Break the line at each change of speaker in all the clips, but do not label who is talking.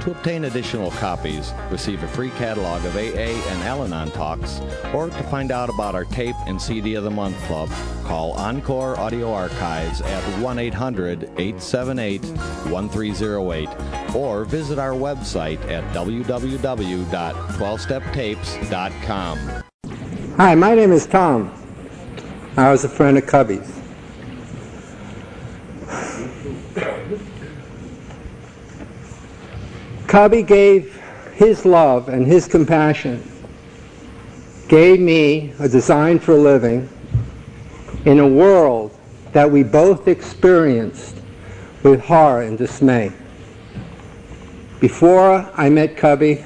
To obtain additional copies, receive a free catalog of AA and Al-Anon talks, or to find out about our tape and CD of the Month Club, call Encore Audio Archives at 1-800-878-1308 or visit our website at www.12steptapes.com.
Hi, my name is Tom. I was a friend of Cubby's. Cubby gave his love and his compassion, gave me a design for a living in a world that we both experienced with horror and dismay. Before I met Cubby,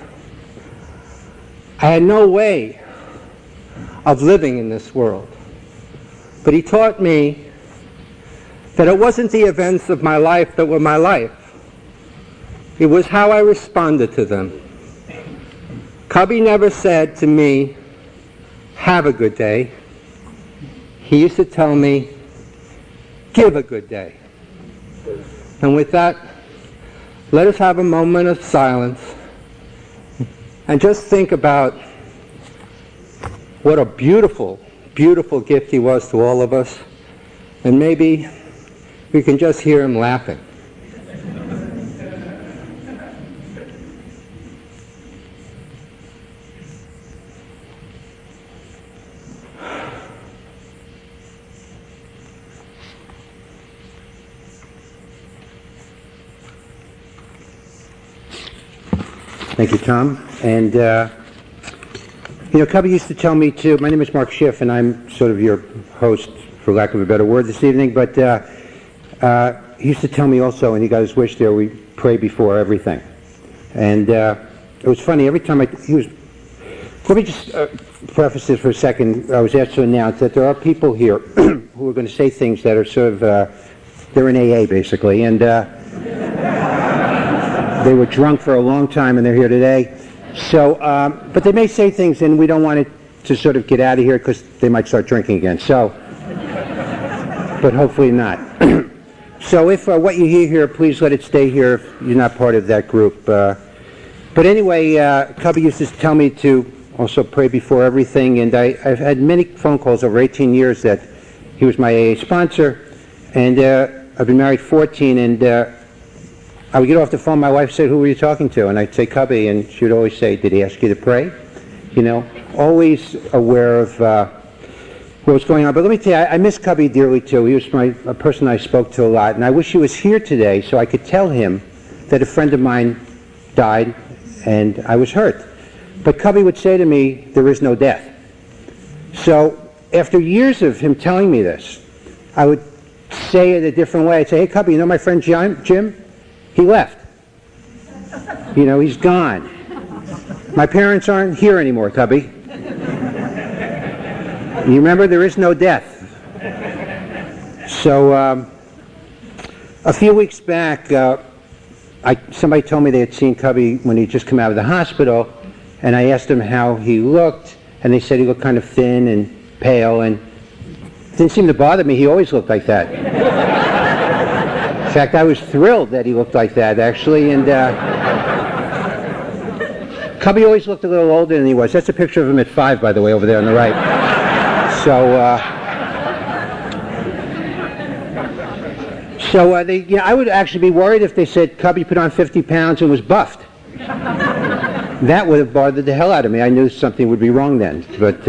I had no way of living in this world. But he taught me that it wasn't the events of my life that were my life. It was how I responded to them. Cubby never said to me, "Have a good day." He used to tell me, "Give a good day." And with that, let us have a moment of silence and just think about what a beautiful, beautiful gift he was to all of us. And maybe we can just hear him laughing. Thank you, Tom. And, Cubby used to tell me too, my name is Mark Schiff, and I'm sort of your host, for lack of a better word, this evening, but he used to tell me also, and he got his wish there, we pray before everything. And it was funny, every time let me just preface this for a second. I was asked to announce that there are people here who are going to say things that are sort of, they're in AA basically, and they were drunk for a long time and they're here today. So, but they may say things and we don't want it to sort of get out of here because they might start drinking again. So, but hopefully not. So if what you hear here, please let it stay here if you're not part of that group. But anyway, Cubby used to tell me to also pray before everything, and I've had many phone calls over 18 years that he was my AA sponsor, and I've been married 14, and I would get off the phone, my wife said, "Who were you talking to?" And I'd say, "Cubby," and she would always say, "Did he ask you to pray?" Always aware of what was going on. But let me tell you, I miss Cubby dearly too. He was a person I spoke to a lot, and I wish he was here today so I could tell him that a friend of mine died and I was hurt. But Cubby would say to me, "There is no death." So after years of him telling me this, I would say it a different way. I'd say, "Hey Cubby, you know my friend Jim? He left. He's gone. My parents aren't here anymore, Cubby. You remember, there is no death." So a few weeks back, somebody told me they had seen Cubby when he'd just come out of the hospital, and I asked them how he looked, and they said he looked kind of thin and pale, and it didn't seem to bother me. He always looked like that. In fact, I was thrilled that he looked like that, actually, and Cubby always looked a little older than he was. That's a picture of him at 5, by the way, over there on the right. So, I would actually be worried if they said Cubby put on 50 pounds and was buffed. That would have bothered the hell out of me. I knew something would be wrong then. But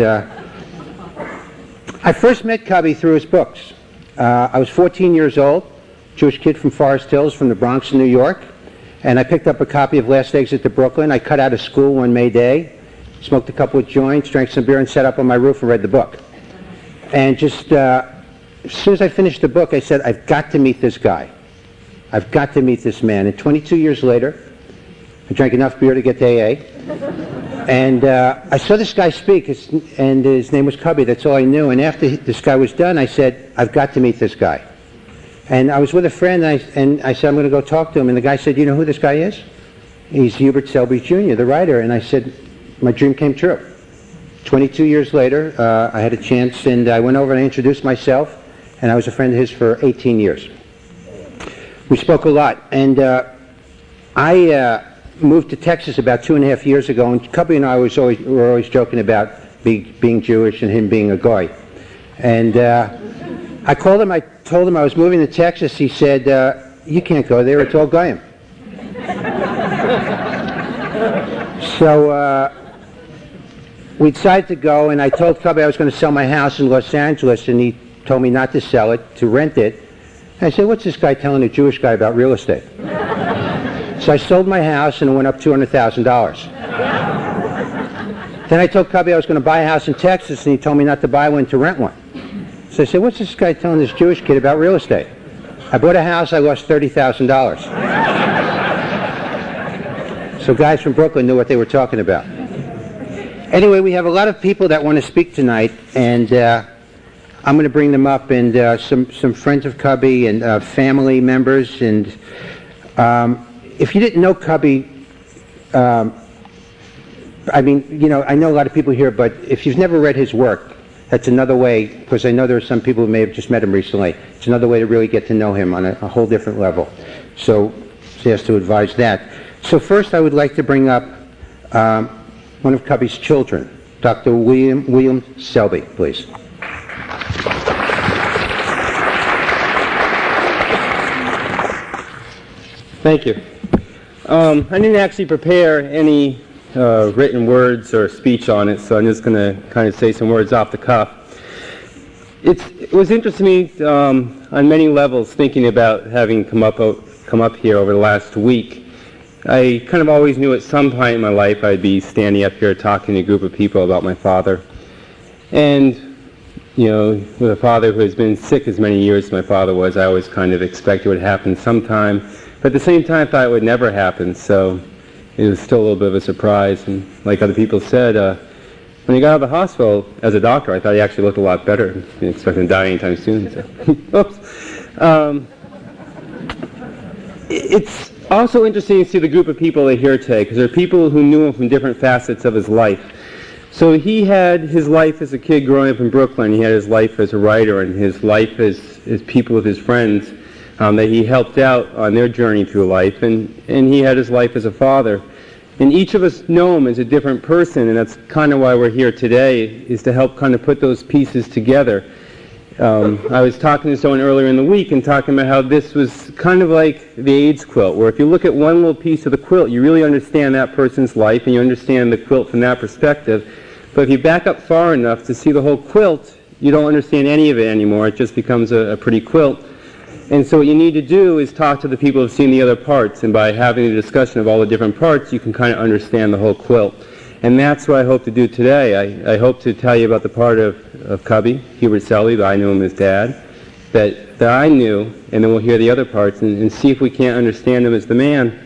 I first met Cubby through his books. I was 14 years old. Jewish kid from Forest Hills, from the Bronx in New York, and I picked up a copy of Last Exit to Brooklyn. I cut out of school one May day, smoked a couple of joints, drank some beer, and sat up on my roof and read the book. And just as soon as I finished the book, I said, "I've got to meet this guy. I've got to meet this man." And 22 years later, I drank enough beer to get to AA, and I saw this guy speak, and his name was Cubby. That's all I knew. And after this guy was done, I said, "I've got to meet this guy." And I was with a friend, and I said, "I'm going to go talk to him." And the guy said, "You know who this guy is?" "He's Hubert Selby Jr., the writer." And I said, my dream came true. 22 years later, I had a chance, and I went over and I introduced myself, and I was a friend of his for 18 years. We spoke a lot, and I moved to Texas about 2.5 years ago, and Cubby and I were always joking about being Jewish and him being a guy. And I called him. I told him I was moving to Texas. He said, "You can't go there. It's all Goyim." So we decided to go, and I told Cubby I was going to sell my house in Los Angeles, and he told me not to sell it, to rent it. And I said, "What's this guy telling a Jewish guy about real estate?" So I sold my house, and it went up $200,000. Then I told Cubby I was going to buy a house in Texas, and he told me not to buy one, to rent one. So I said, "What's this guy telling this Jewish kid about real estate?" I bought a house, I lost $30,000. So guys from Brooklyn knew what they were talking about. Anyway, we have a lot of people that want to speak tonight, and I'm going to bring them up, and some friends of Cubby and family members. And if you didn't know Cubby, I mean, you know, I know a lot of people here, but if you've never read his work, that's another way, because I know there are some people who may have just met him recently. It's another way to really get to know him on a whole different level. So he has to advise that. So first I would like to bring up one of Cubby's children, Dr. William Selby, please.
Thank you. I didn't actually prepare any written words or speech on it, so I'm just going to kind of say some words off the cuff. It was interesting to me on many levels, thinking about having come up here over the last week. I kind of always knew at some point in my life I'd be standing up here talking to a group of people about my father. And, you know, with a father who has been sick as many years as my father was, I always kind of expected it would happen sometime. But at the same time, I thought it would never happen, so it was still a little bit of a surprise. And like other people said, when he got out of the hospital, as a doctor, I thought he actually looked a lot better. I didn't expect him to die anytime soon. So. Oops. It's also interesting to see the group of people that are here today, because there are people who knew him from different facets of his life. So he had his life as a kid growing up in Brooklyn. He had his life as a writer, and his life as people with his friends that he helped out on their journey through life, and he had his life as a father. And each of us know him as a different person, and that's kind of why we're here today, is to help kind of put those pieces together. I was talking to someone earlier in the week and talking about how this was kind of like the AIDS quilt, where if you look at one little piece of the quilt, you really understand that person's life, and you understand the quilt from that perspective. But if you back up far enough to see the whole quilt, you don't understand any of it anymore. It just becomes a pretty quilt. And so what you need to do is talk to the people who have seen the other parts, and by having a discussion of all the different parts, you can kind of understand the whole quilt. And that's what I hope to do today. I hope to tell you about the part of Cubby, Hubert Selby, that I knew him as Dad, that I knew, and then we'll hear the other parts and see if we can't understand him as the man.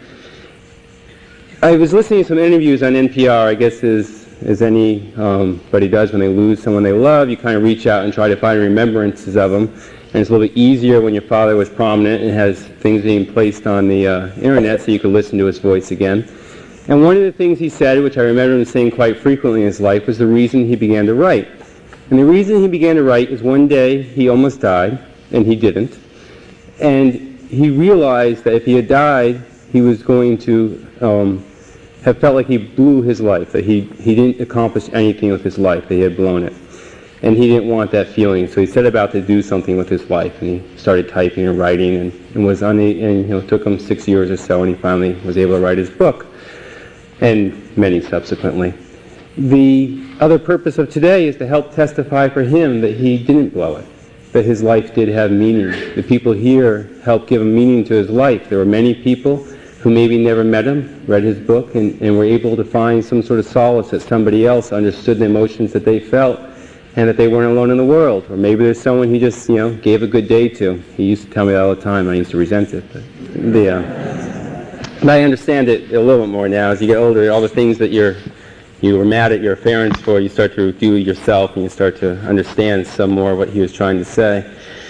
I was listening to some interviews on NPR, I guess as anybody does when they lose someone they love. You kind of reach out and try to find remembrances of them. And it's a little bit easier when your father was prominent and has things being placed on the internet so you can listen to his voice again. And one of the things he said, which I remember him saying quite frequently in his life, was the reason he began to write. And the reason he began to write is one day he almost died, and he didn't. And he realized that if he had died, he was going to have felt like he blew his life, that he didn't accomplish anything with his life, that he had blown it. And he didn't want that feeling, so he set about to do something with his life, and he started typing and writing, and it took him 6 years or so, and he finally was able to write his book, and many subsequently. The other purpose of today is to help testify for him that he didn't blow it, that his life did have meaning. The people here helped give a meaning to his life. There were many people who maybe never met him, read his book, and were able to find some sort of solace that somebody else understood the emotions that they felt, and that they weren't alone in the world. Or maybe there's someone he just, gave a good day to. He used to tell me that all the time. I used to resent it. But I understand it a little bit more now. As you get older, all the things that you were mad at your parents for, you start to do yourself, and you start to understand some more what he was trying to say.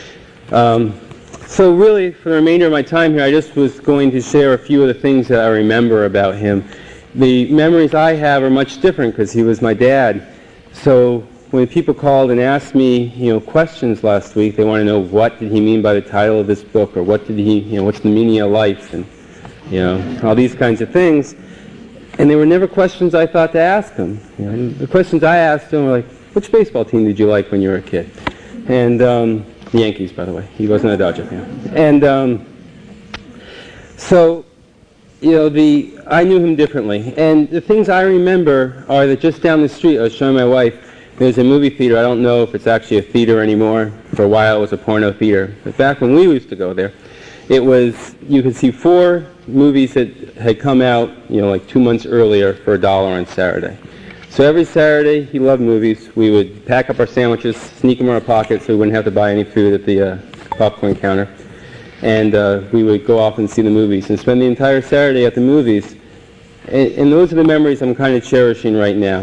So really, for the remainder of my time here, I just was going to share a few of the things that I remember about him. The memories I have are much different because he was my dad. So when people called and asked me, questions last week, they want to know what did he mean by the title of this book, or what did he, what's the meaning of life, and all these kinds of things. And they were never questions I thought to ask him. The questions I asked him were like, which baseball team did you like when you were a kid? And the Yankees, by the way. He wasn't a Dodger fan. And so, I knew him differently. And the things I remember are that just down the street, I was showing my wife, there's a movie theater. I don't know if it's actually a theater anymore. For a while it was a porno theater. But back when we used to go there, it was, you could see 4 movies that had come out, like 2 months earlier for $1 on Saturday. So every Saturday, he loved movies. We would pack up our sandwiches, sneak them in our pockets so we wouldn't have to buy any food at the popcorn counter. And we would go off and see the movies and spend the entire Saturday at the movies. And those are the memories I'm kind of cherishing right now.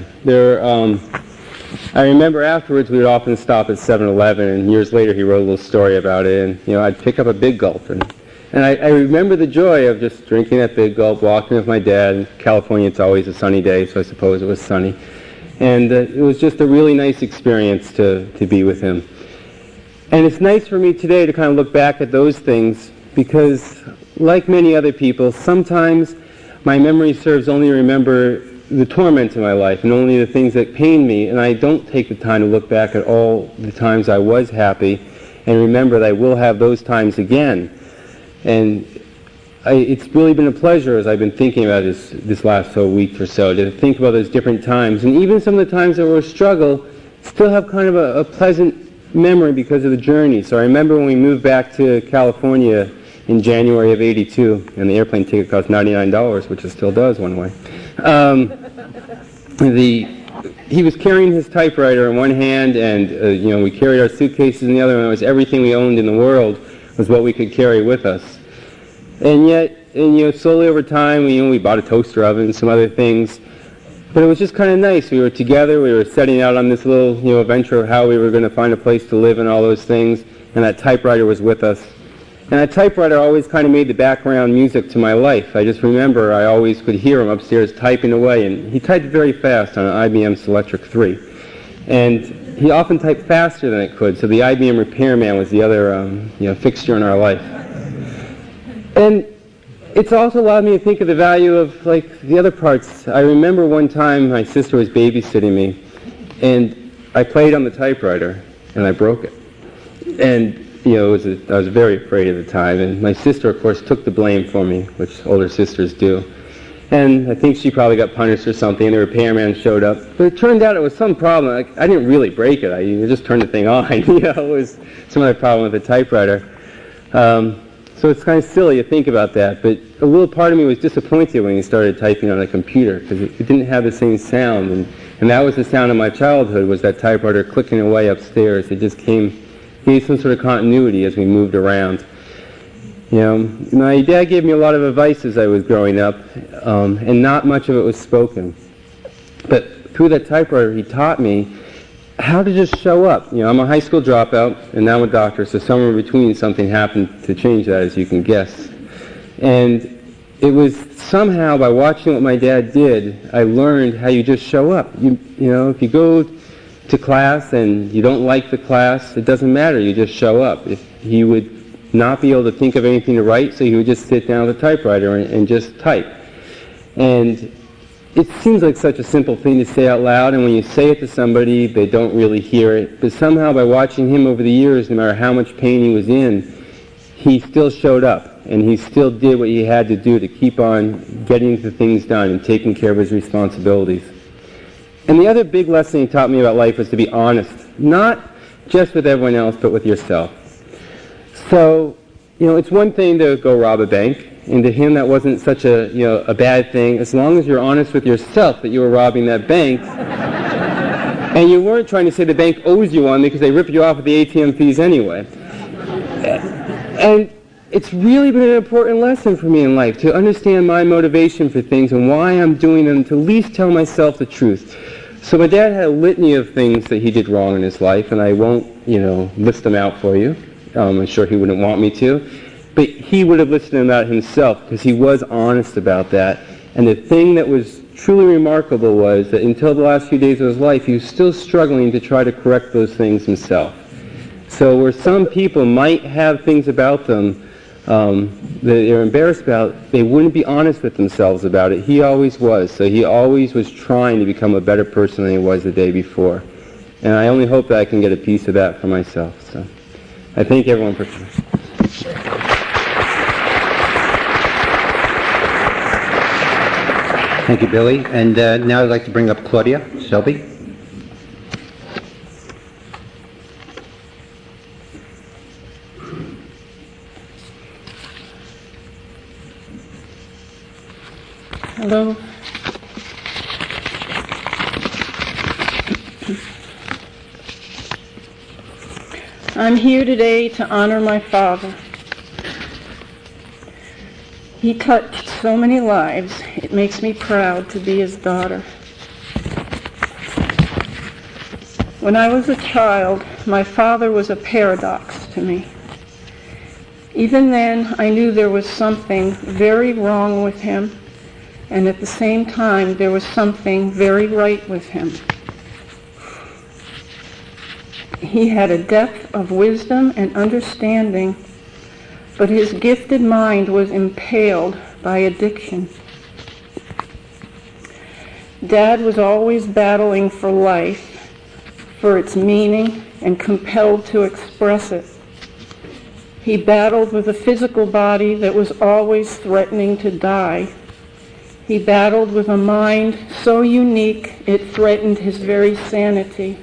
I remember afterwards we would often stop at 7-Eleven, and years later he wrote a little story about it, and I'd pick up a Big Gulp. And I remember the joy of just drinking that Big Gulp, walking with my dad. In California it's always a sunny day, so I suppose it was sunny. And it was just a really nice experience to be with him. And it's nice for me today to kind of look back at those things, because like many other people, sometimes my memory serves only to remember the torment in my life and only the things that pain me, and I don't take the time to look back at all the times I was happy and remember that I will have those times again. And it's really been a pleasure as I've been thinking about this last week or so to think about those different times, and even some of the times that were a struggle still have kind of a pleasant memory because of the journey. So I remember when we moved back to California in January of '82, and the airplane ticket cost $99, which it still does one way. He was carrying his typewriter in one hand, and we carried our suitcases in the other, and it was everything we owned in the world was what we could carry with us. And yet, slowly over time, we bought a toaster oven and some other things. But it was just kind of nice. We were together. We were setting out on this little, adventure of how we were going to find a place to live and all those things. And that typewriter was with us. And that typewriter always kind of made the background music to my life. I just remember I always could hear him upstairs typing away. And he typed very fast on an IBM Selectric 3. And he often typed faster than it could. So the IBM Repairman was the other, fixture in our life. And it's also allowed me to think of the value of, the other parts. I remember one time my sister was babysitting me, and I played on the typewriter, and I broke it. And, I was very afraid at the time, and my sister, of course, took the blame for me, which older sisters do. And I think she probably got punished or something, and the repairman showed up. But it turned out it was some problem. I didn't really break it. I just turned the thing on. It was some other problem with the typewriter. So it's kind of silly to think about that, but a little part of me was disappointed when he started typing on a computer because it didn't have the same sound, and that was the sound of my childhood, was that typewriter clicking away upstairs. It just gave some sort of continuity as we moved around. My dad gave me a lot of advice as I was growing up, and not much of it was spoken. But through that typewriter, he taught me how to just show up. I'm a high school dropout, and now I'm a doctor, so somewhere in between something happened to change that, as you can guess. And it was somehow, by watching what my dad did, I learned how you just show up. If you go to class and you don't like the class, it doesn't matter, you just show up. If he would not be able to think of anything to write, so he would just sit down at the typewriter and just type. And it seems like such a simple thing to say out loud, and when you say it to somebody, they don't really hear it. But somehow, by watching him over the years, no matter how much pain he was in, he still showed up, and he still did what he had to do to keep on getting the things done and taking care of his responsibilities. And the other big lesson he taught me about life was to be honest, not just with everyone else, but with yourself. So, it's one thing to go rob a bank, and to him that wasn't such a bad thing, as long as you're honest with yourself that you were robbing that bank, and you weren't trying to say the bank owes you one because they rip you off with the ATM fees anyway. And it's really been an important lesson for me in life to understand my motivation for things and why I'm doing them, to at least tell myself the truth. So my dad had a litany of things that he did wrong in his life, and I won't, list them out for you. I'm sure he wouldn't want me to. But he would have listed them out himself because he was honest about that. And the thing that was truly remarkable was that until the last few days of his life, he was still struggling to try to correct those things himself. So where some people might have things about them they're embarrassed about, they wouldn't be honest with themselves about it. He always was. So he always was trying to become a better person than he was the day before. And I only hope that I can get a piece of that for myself. So I thank everyone for coming.
Thank you, Billy. And now I'd like to bring up Claudia Selby.
Hello. I'm here today to honor my father. He touched so many lives. It makes me proud to be his daughter. When I was a child, my father was a paradox to me. Even then, I knew there was something very wrong with him, and at the same time, there was something very right with him. He had a depth of wisdom and understanding, but his gifted mind was impaled by addiction. Dad was always battling for life, for its meaning, and compelled to express it. He battled with a physical body that was always threatening to die. He battled with a mind so unique it threatened his very sanity.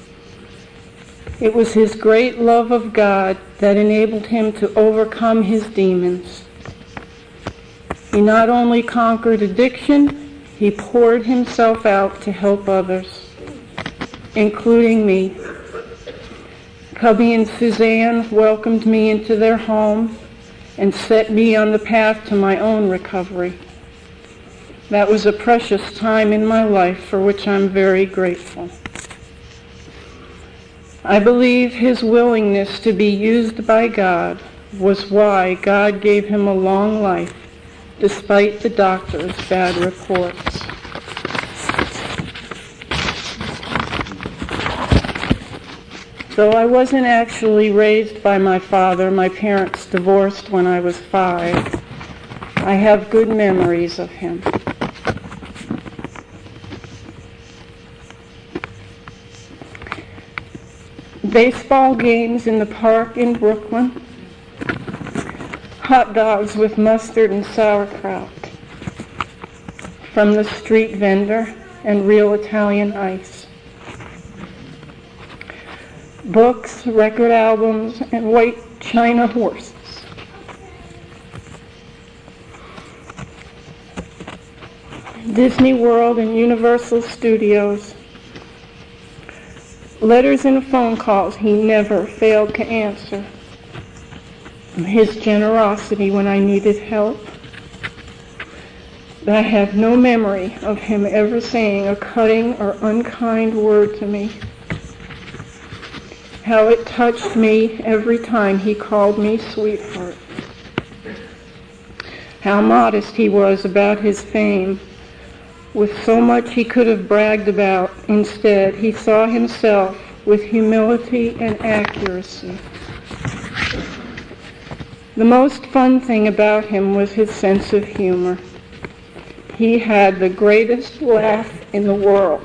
It was his great love of God that enabled him to overcome his demons. He not only conquered addiction, he poured himself out to help others, including me. Cubby and Suzanne welcomed me into their home and set me on the path to my own recovery. That was a precious time in my life for which I'm very grateful. I believe his willingness to be used by God was why God gave him a long life, despite the doctor's bad reports. Though I wasn't actually raised by my father, my parents divorced when I was 5, I have good memories of him. Baseball games in the park in Brooklyn, hot dogs with mustard and sauerkraut from the street vendor, and real Italian ice. Books, record albums, and white china horses. Disney World and Universal Studios. Letters and phone calls he never failed to answer. His generosity when I needed help. But I have no memory of him ever saying a cutting or unkind word to me. How it touched me every time he called me sweetheart. How modest he was about his fame. With so much he could have bragged about, instead, he saw himself with humility and accuracy. The most fun thing about him was his sense of humor. He had the greatest laugh in the world.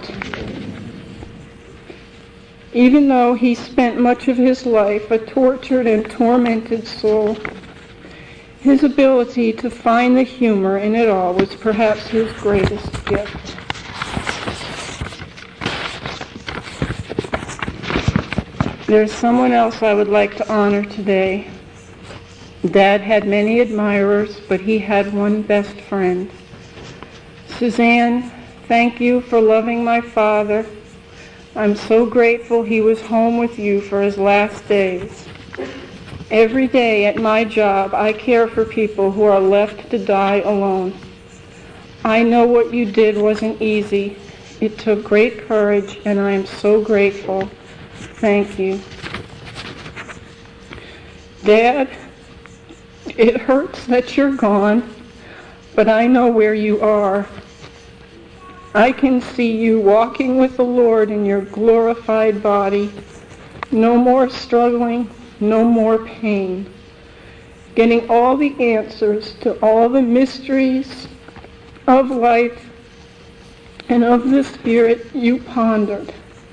Even though he spent much of his life a tortured and tormented soul, his ability to find the humor in it all was perhaps his greatest gift. There's someone else I would like to honor today. Dad had many admirers, but he had one best friend. Suzanne, thank you for loving my father. I'm so grateful he was home with you for his last days. Every day at my job, I care for people who are left to die alone. I know what you did wasn't easy. It took great courage, and I am so grateful. Thank you. Dad, it hurts that you're gone, but I know where you are. I can see you walking with the Lord in your glorified body. No more struggling. No more pain. getting all the answers to all the mysteries of life and of the Spirit you pondered.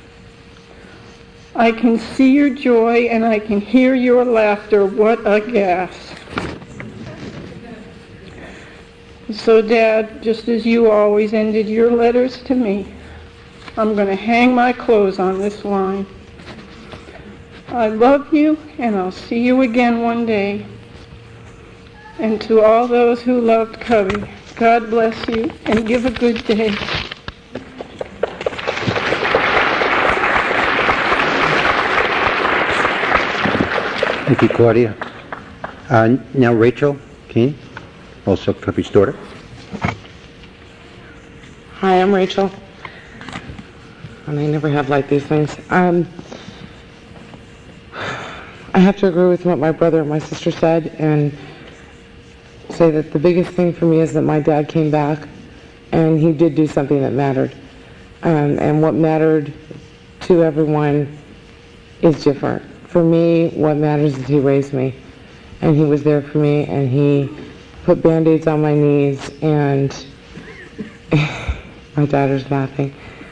I can see your joy and I can hear your laughter. What a gas. So, Dad, just as you always ended your letters to me, I'm going to hang my clothes on this line. I love you, and I'll see you again one day. And to all those who loved Cubby, God bless you, and give a good day.
Thank you, Claudia. Now Rachel Keene, also Cubby's daughter.
Hi, I'm Rachel. And I never have liked these things. I have to agree with what my brother and my sister said and say that the biggest thing for me is that my dad came back and he did do something that mattered. And what mattered to everyone is different. For me, what matters is he raised me. And he was there for me, and he put Band-Aids on my knees, and my daughter's laughing.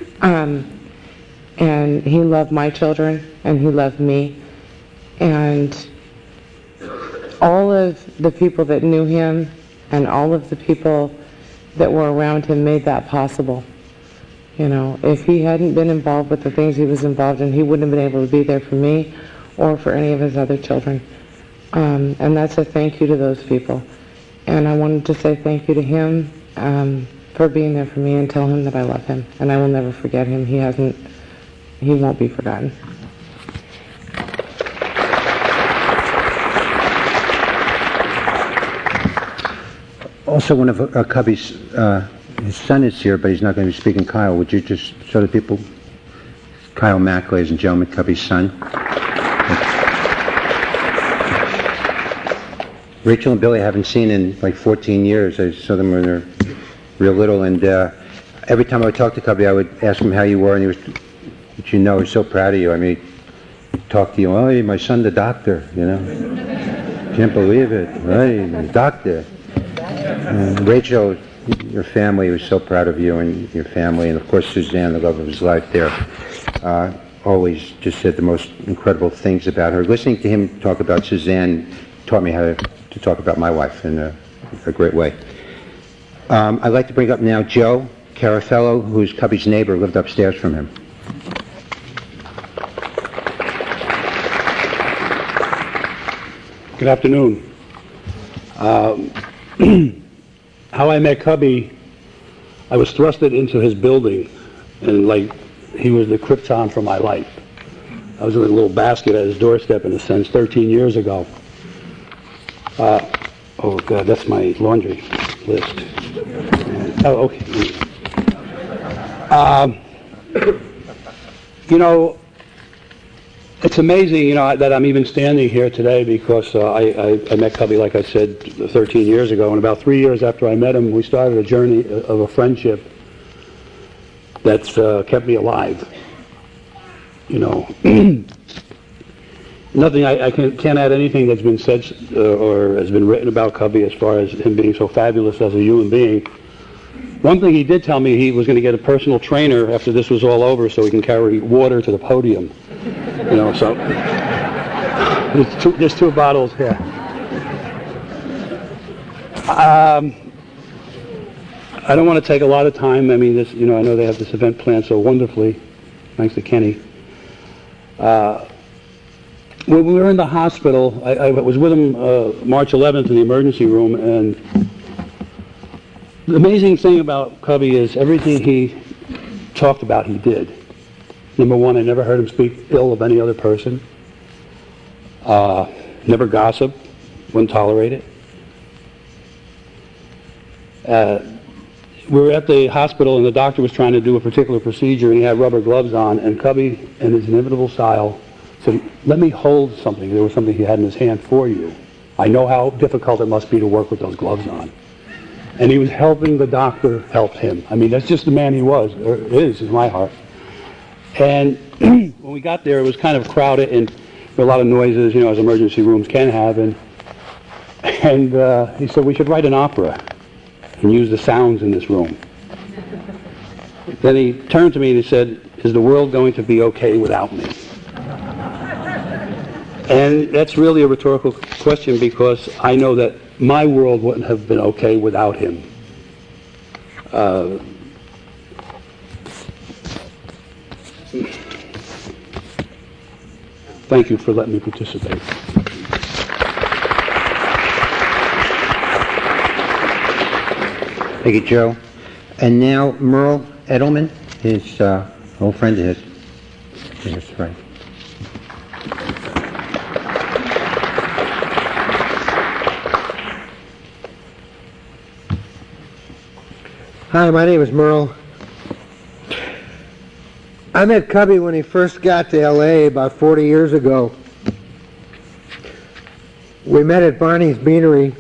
And he loved my children, and he loved me. And all of the people that knew him and all of the people that were around him made that possible. You know, if he hadn't been involved with the things he was involved in, he wouldn't have been able to be there for me or for any of his other children. And that's a thank you to those people. And I wanted to say thank you to him for being there for me and tell him that I love him. And I will never forget him. He won't be forgotten.
Also, one of Cubby's, his son is here, but he's not going to be speaking. Kyle, would you just show the people? Kyle Mack, ladies and gentlemen, Cubby's son. Rachel and Billy I haven't seen in like 14 years. I saw them when they were real little, and every time I would talk to Cubby, I would ask him how you were, and he was, but you know, he's so proud of you. I mean, he'd talk to you, oh, hey, my son, the doctor, you know. Can't believe it, right? The doctor. Rachel, your family was so proud of you and your family, and of course Suzanne, the love of his life there, always just said the most incredible things about her. Listening to him talk about Suzanne taught me how to talk about my wife in a great way. I'd like to bring up now Joe Carafello, who's Cubby's neighbor, lived upstairs from him.
Good afternoon. How I met Cubby, I was thrusted into his building, and like he was the Krypton for my life. I was in a little basket at his doorstep, in a sense, 13 years ago. Oh God, that's my laundry list. Oh, okay. You know, it's amazing, you know, that I'm even standing here today because I met Cubby, like I said, 13 years ago, and about 3 years after I met him, we started a journey of a friendship that's kept me alive. You know, nothing. I can't add anything that's been said or has been written about Cubby as far as him being so fabulous as a human being. One thing he did tell me, he was going to get a personal trainer after this was all over so he can carry water to the podium. You know, so there's two bottles here. I don't want to take a lot of time. I mean, this, you know, I know they have this event planned so wonderfully, thanks to Kenny. When we were in the hospital, I was with him March 11th in the emergency room, and the amazing thing about Cubby is everything he talked about, he did. Number one, I never heard him speak ill of any other person. Never gossiped, wouldn't tolerate it. We were at the hospital, and the doctor was trying to do a particular procedure, and he had rubber gloves on, and Cubby, in his inimitable style, said, let me hold something. There was something he had in his hand for you. I know how difficult it must be to work with those gloves on. And he was helping the doctor help him. I mean, that's just the man he was, or is in my heart. And when we got there, it was kind of crowded, and there were a lot of noises, you know, as emergency rooms can have, and And he said, we should write an opera and use the sounds in this room. Then he turned to me and he said, is the world going to be okay without me? And that's really a rhetorical question, because I know that my world wouldn't have been okay without him. Thank you for letting me participate.
Thank you, Joe. And now Merle Edelman, his old friend of his. That's right.
Hi, my name is Merle. I met Cubby when he first got to L.A. about 40 years ago. We met at Barney's Beanery.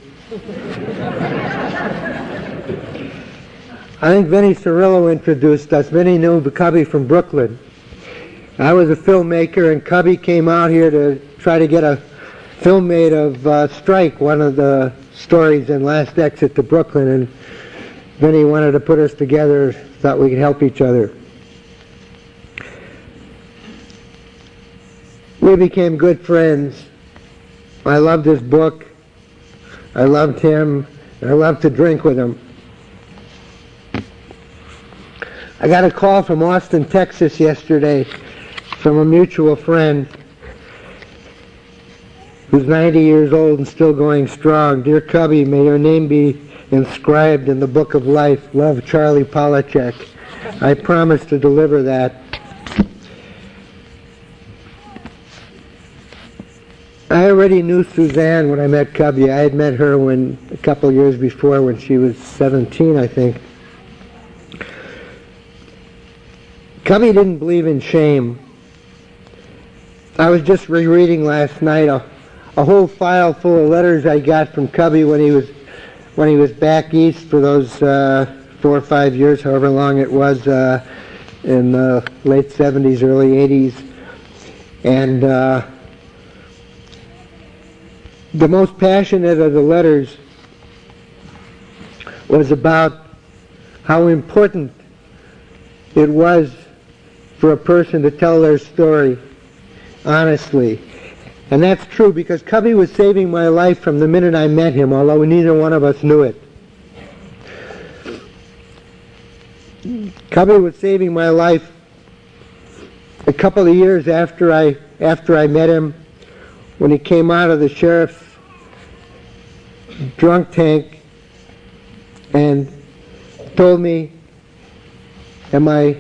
I think Vinnie Cirillo introduced us. Vinnie knew Cubby from Brooklyn. I was a filmmaker, and Cubby came out here to try to get a film made of Strike, one of the stories in Last Exit to Brooklyn, and Vinnie wanted to put us together, thought we could help each other. We became good friends. I loved his book. I loved him. And I loved to drink with him. I got a call from Austin, Texas yesterday from a mutual friend who's 90 years old and still going strong. Dear Cubby, may your name be inscribed in the book of life. Love, Charlie Polachek. I promise to deliver that. I already knew Suzanne when I met Cubby. I had met her a couple of years before when she was 17, I think. Cubby didn't believe in shame. I was just rereading last night a whole file full of letters I got from Cubby when he was back east for those 4 or 5 years, however long it was, in the late 70s, early 80s. And the most passionate of the letters was about how important it was for a person to tell their story honestly. And that's true, because Cubby was saving my life from the minute I met him, although neither one of us knew it. Cubby was saving my life a couple of years after I met him, when he came out of the sheriff's drunk tank and told me, and my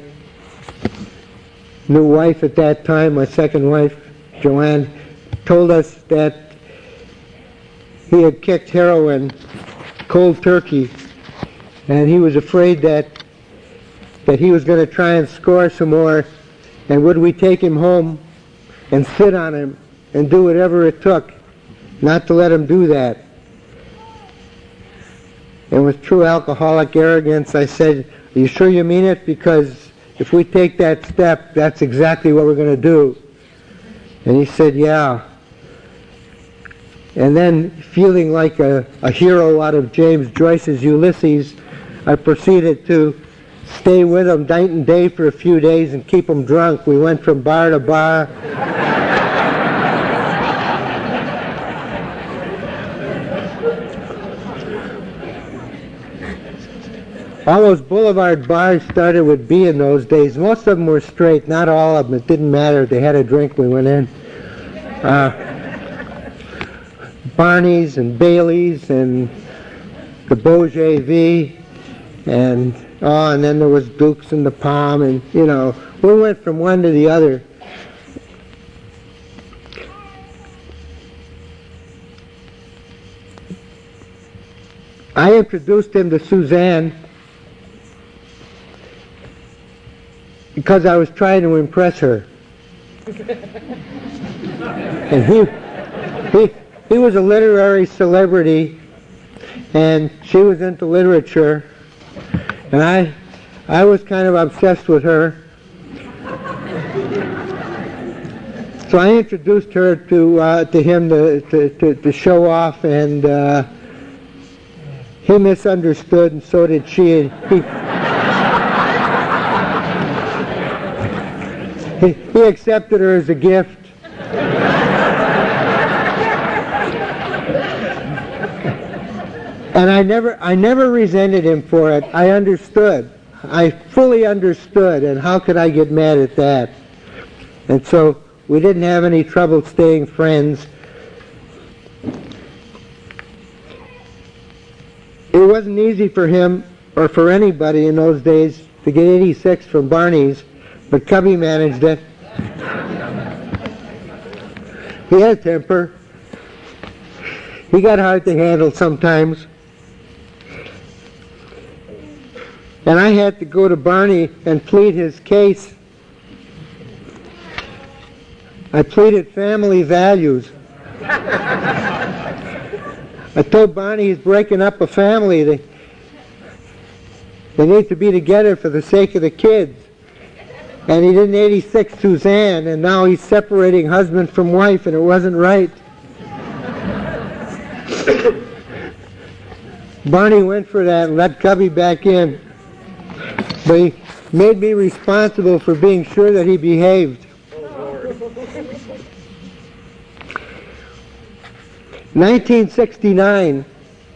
new wife at that time, my second wife, Joanne, told us that he had kicked heroin cold turkey, and he was afraid that he was going to try and score some more, and would we take him home and sit on him and do whatever it took not to let him do that. And with true alcoholic arrogance, I said, are you sure you mean it? Because if we take that step, that's exactly what we're going to do. And he said, yeah. And then, feeling like a hero out of James Joyce's Ulysses, I proceeded to stay with him night and day for a few days and keep him drunk. We went from bar to bar. All those boulevard bars started with B in those days. Most of them were straight, not all of them. It didn't matter. They had a drink, we went in. Barney's and Bailey's and the Beaujolais V, and then there was Duke's and the Palm, and we went from one to the other. I introduced him to Suzanne because I was trying to impress her. And he was a literary celebrity, and she was into literature, and I was kind of obsessed with her. So I introduced her to him to show off, and he misunderstood, and so did she. He accepted her as a gift. And I never resented him for it. I understood. I fully understood, and how could I get mad at that? And so we didn't have any trouble staying friends. It wasn't easy for him, or for anybody in those days, to get 86 from Barney's, but Cubby managed it. He had a temper. He got hard to handle sometimes. And I had to go to Barney and plead his case. I pleaded family values. I told Barney he's breaking up a family. They need to be together for the sake of the kids. And he didn't 86 Suzanne, and now he's separating husband from wife, and it wasn't right. Barney went for that and let Cubby back in. But he made me responsible for being sure that he behaved. 1969,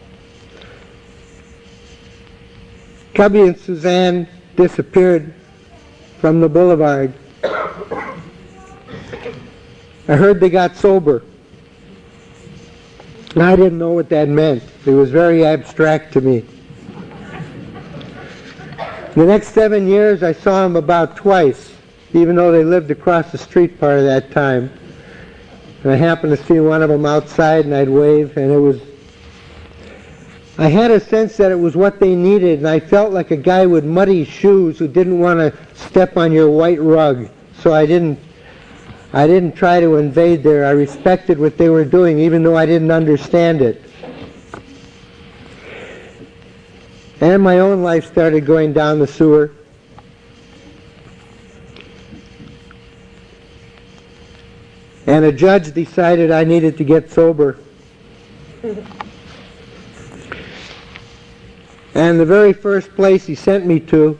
Cubby and Suzanne disappeared from the boulevard. I heard they got sober. And I didn't know what that meant. It was very abstract to me. The next 7 years I saw them about twice, even though they lived across the street part of that time. And I happened to see one of them outside, and I'd wave, and I had a sense that it was what they needed, and I felt like a guy with muddy shoes who didn't want to step on your white rug. So I didn't try to invade there. I respected what they were doing, even though I didn't understand it. And my own life started going down the sewer. And a judge decided I needed to get sober. And the very first place he sent me to,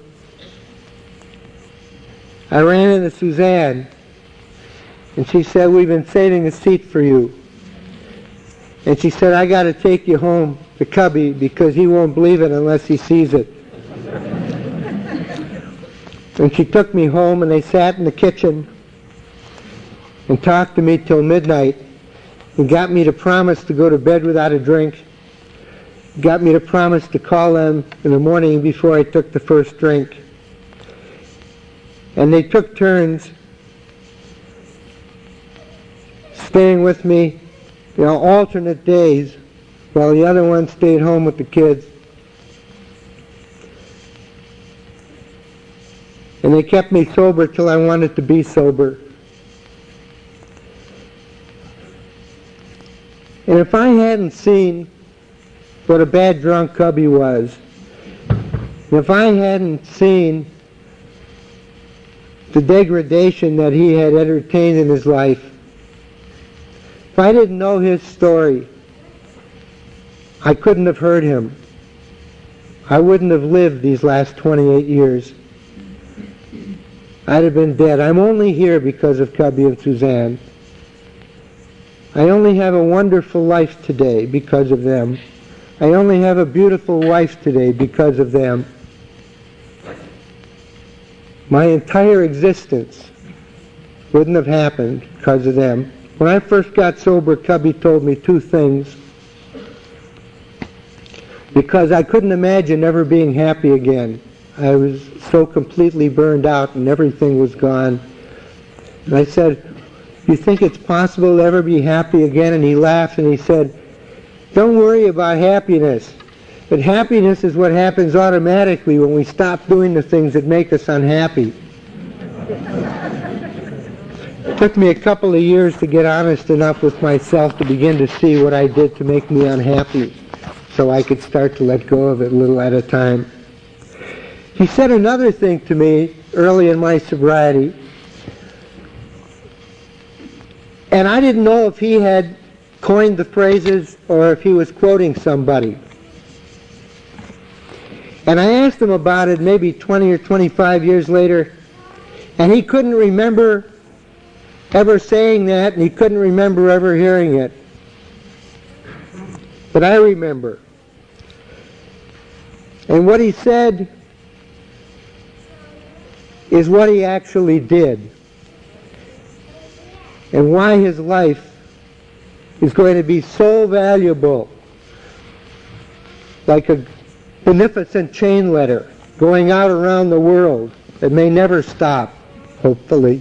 I ran into Suzanne, and she said, "We've been saving a seat for you." And she said, "I got to take you home to Cubby because he won't believe it unless he sees it." And she took me home, and they sat in the kitchen and talked to me till midnight and got me to promise to go to bed without a drink, got me to promise to call them in the morning before I took the first drink. And they took turns staying with me, alternate days, while the other one stayed home with the kids. And they kept me sober till I wanted to be sober. And if I hadn't seen what a bad drunk Cubby was, if I hadn't seen the degradation that he had entertained in his life, if I didn't know his story, I couldn't have heard him. I wouldn't have lived these last 28 years. I'd have been dead. I'm only here because of Cubby and Suzanne. I only have a wonderful life today because of them. I only have a beautiful wife today because of them. My entire existence wouldn't have happened because of them. When I first got sober, Cubby told me two things. Because I couldn't imagine ever being happy again. I was so completely burned out and everything was gone. And I said, "You think it's possible to ever be happy again?" And he laughed and he said, "Don't worry about happiness. But happiness is what happens automatically when we stop doing the things that make us unhappy." It took me a couple of years to get honest enough with myself to begin to see what I did to make me unhappy, so I could start to let go of it a little at a time. He said another thing to me early in my sobriety. And I didn't know if he had coined the phrases or if he was quoting somebody. And I asked him about it maybe 20 or 25 years later, and he couldn't remember ever saying that, and he couldn't remember ever hearing it. But I remember. And what he said is what he actually did, and why his life is going to be so valuable, like a beneficent chain letter going out around the world that may never stop, hopefully.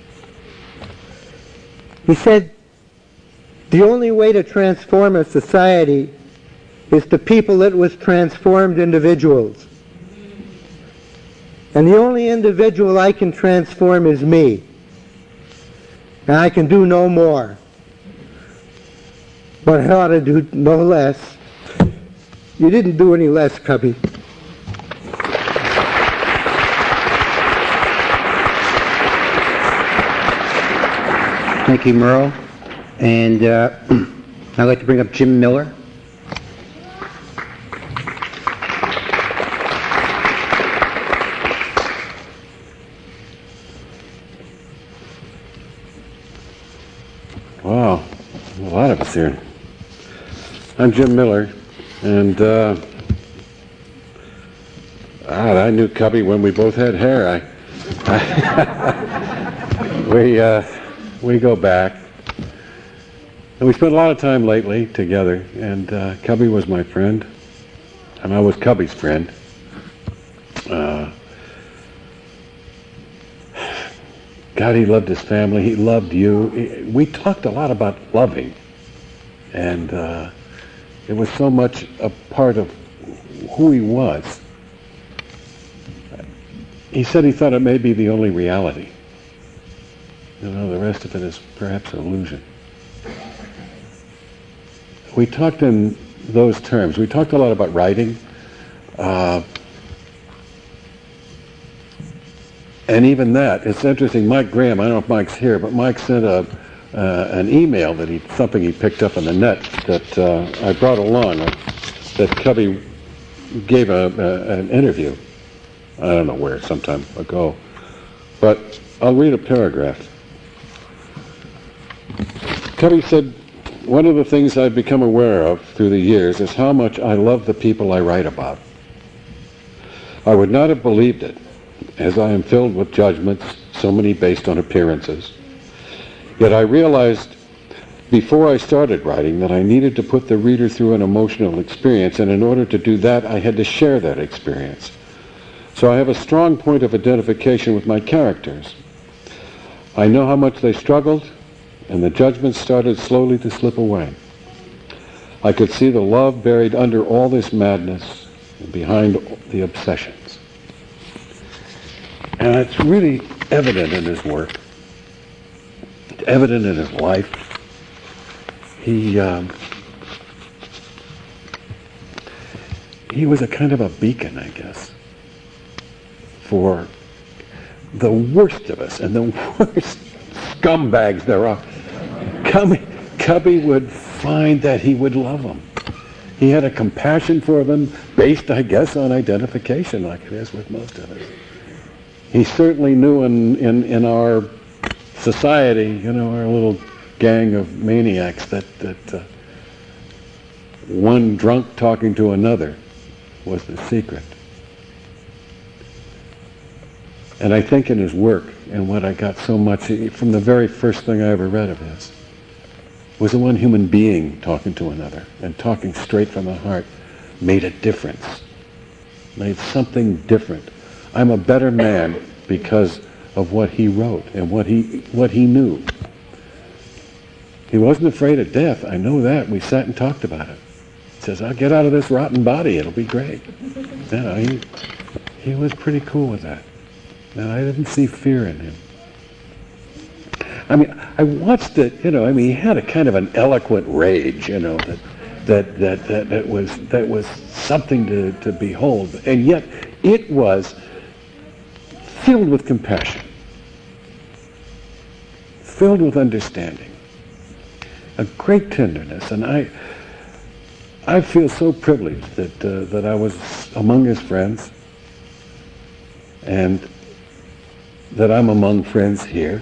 He said, the only way to transform a society is to people it with transformed individuals. And the only individual I can transform is me. And I can do no more. But I ought to do no less. You didn't do any less, Cubby.
Thank you, Merle. And I'd like to bring up Jim Miller.
Wow, a lot of us here. I'm Jim Miller, and I knew Cubby when we both had hair. We go back, and we spent a lot of time lately together. And Cubby was my friend, and I was Cubby's friend. God, he loved his family. He loved you. We talked a lot about loving, and it was so much a part of who he was. He said he thought it may be the only reality. You know, the rest of it is perhaps an illusion. We talked in those terms. We talked a lot about writing. And even that, it's interesting. Mike Graham, I don't know if Mike's here, but Mike sent an email something he picked up on the net that I brought along, that Cubby gave an interview. I don't know where, some time ago. But I'll read a paragraph. Cubby said, one of the things I've become aware of through the years is how much I love the people I write about. I would not have believed it, as I am filled with judgments, so many based on appearances. Yet I realized before I started writing that I needed to put the reader through an emotional experience, and in order to do that, I had to share that experience. So I have a strong point of identification with my characters. I know how much they struggled, and the judgments started slowly to slip away. I could see the love buried under all this madness and behind the obsessions. And it's really evident in his work. It's evident in his life. He was a kind of a beacon, I guess, for the worst of us and the worst scumbags there are. Cubby would find that he would love them. He had a compassion for them based, I guess, on identification, like it is with most of us. He certainly knew in our society, you know, our little gang of maniacs, that one drunk talking to another was the secret. And I think in his work, and what I got so much from the very first thing I ever read of his, was the one human being talking to another, and talking straight from the heart made a difference, made something different. I'm a better man because of what he wrote and what he knew. He wasn't afraid of death. I know that. We sat and talked about it. He says, I'll get out of this rotten body. It'll be great. You know, he was pretty cool with that. And I didn't see fear in him. I mean, I watched it, you know, I mean, he had a kind of an eloquent rage, you know, that was something to behold. And yet it was filled with compassion, filled with understanding. a great tenderness, and I feel so privileged that I was among his friends, and that I'm among friends here.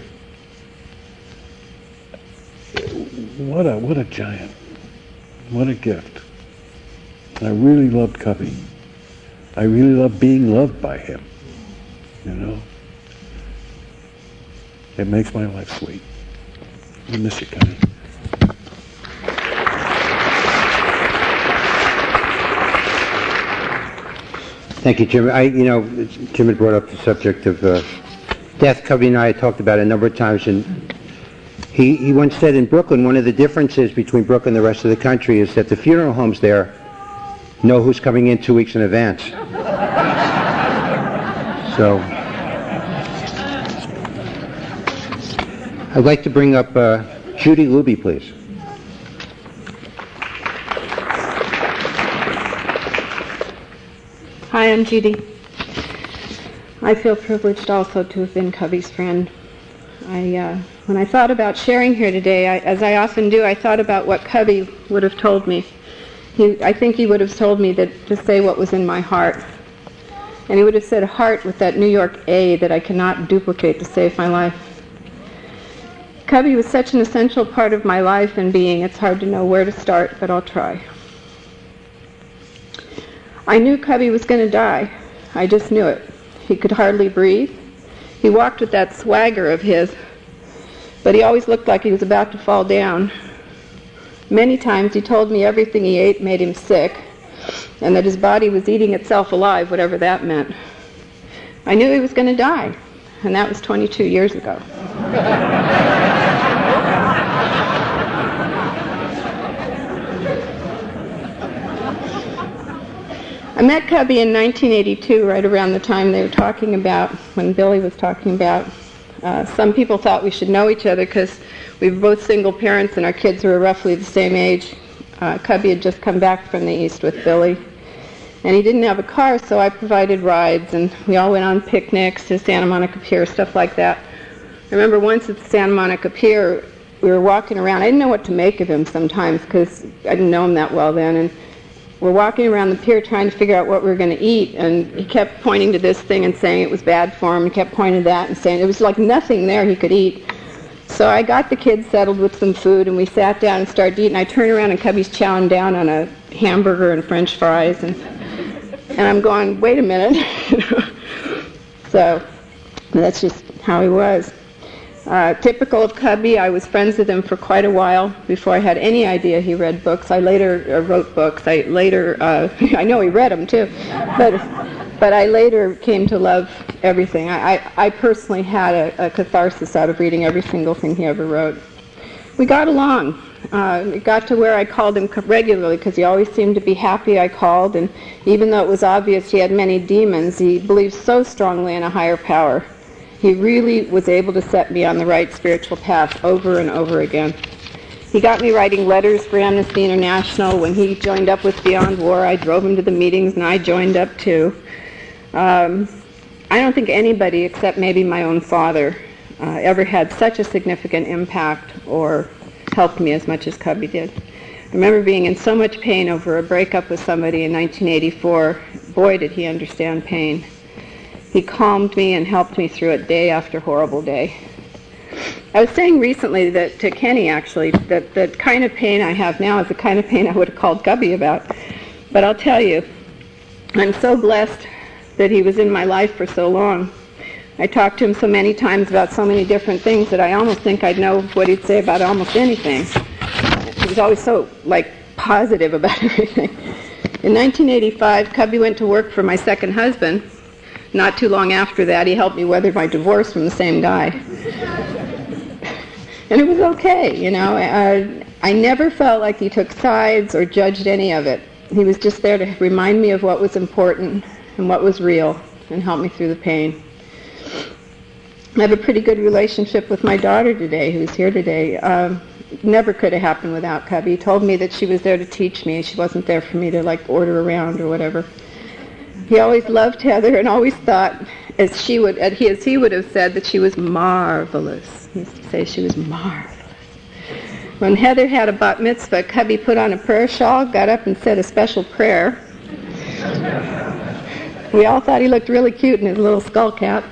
What a giant! What a gift! I really loved Cubby. I really loved being loved by him. You know, it makes my life sweet. I miss you, Cubby.
Thank you, Jim. Jim had brought up the subject of death. Cubby and I had talked about it a number of times, and he once said in Brooklyn, one of the differences between Brooklyn and the rest of the country is that the funeral homes there know who's coming in 2 weeks in advance. So, I'd like to bring up Judy Luby, please.
Hi, I'm Judy. I feel privileged also to have been Cubby's friend. When I thought about sharing here today, as I often do, I thought about what Cubby would have told me. I think he would have told me to say what was in my heart. And he would have said heart with that New York A that I cannot duplicate to save my life. Cubby was such an essential part of my life and being, it's hard to know where to start, but I'll try. I knew Cubby was going to die. I just knew it. He could hardly breathe. He walked with that swagger of his, but he always looked like he was about to fall down. Many times he told me everything he ate made him sick, and that his body was eating itself alive, whatever that meant. I knew he was going to die, and that was 22 years ago. I met Cubby in 1982, right around the time they were talking about, when Billy was talking about. Some people thought we should know each other because we were both single parents and our kids were roughly the same age. Cubby had just come back from the East with Billy. And he didn't have a car, so I provided rides, and we all went on picnics to Santa Monica Pier, stuff like that. I remember once at the Santa Monica Pier, we were walking around. I didn't know what to make of him sometimes because I didn't know him that well then. And we're walking around the pier trying to figure out what we were going to eat, and he kept pointing to this thing and saying it was bad for him. He kept pointing to that and saying it was like nothing there he could eat. So I got the kids settled with some food, and we sat down and started eating. I turned around, and Cubby's chowing down on a hamburger and French fries, and I'm going, wait a minute. So that's just how he was. Typical of Cubby, I was friends with him for quite a while before I had any idea he read books. I later wrote books. I know he read them too, but I later came to love everything. I personally had a catharsis out of reading every single thing he ever wrote. We got along. It got to where I called him regularly because he always seemed to be happy I called, and even though it was obvious he had many demons, he believed so strongly in a higher power. He really was able to set me on the right spiritual path over and over again. He got me writing letters for Amnesty International. When he joined up with Beyond War, I drove him to the meetings, and I joined up too. I don't think anybody, except maybe my own father, ever had such a significant impact or helped me as much as Cubby did. I remember being in so much pain over a breakup with somebody in 1984. Boy, did he understand pain. He calmed me and helped me through it day after horrible day. I was saying recently that to Kenny, actually, that the kind of pain I have now is the kind of pain I would have called Cubby about. But I'll tell you, I'm so blessed that he was in my life for so long. I talked to him so many times about so many different things that I almost think I'd know what he'd say about almost anything. He was always so, positive about everything. In 1985, Cubby went to work for my second husband. Not too long after that, he helped me weather my divorce from the same guy. And it was okay, you know. I never felt like he took sides or judged any of it. He was just there to remind me of what was important and what was real and help me through the pain. I have a pretty good relationship with my daughter today, who's here today. Never could have happened without Cubby. He told me that she was there to teach me. She wasn't there for me to, order around or whatever. He always loved Heather and always thought, as he would have said, that she was marvelous. He used to say she was marvelous. When Heather had a bat mitzvah, Cubby put on a prayer shawl, got up and said a special prayer. We all thought he looked really cute in his little skull cap.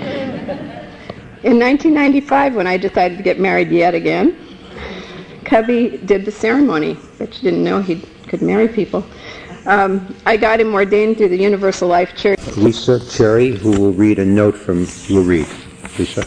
In 1995, when I decided to get married yet again, Cubby did the ceremony, but you didn't know he could marry people. I got him ordained to the Universal Life Church.
Lisa Cherry, who will read a note from Lou Reed. Lisa.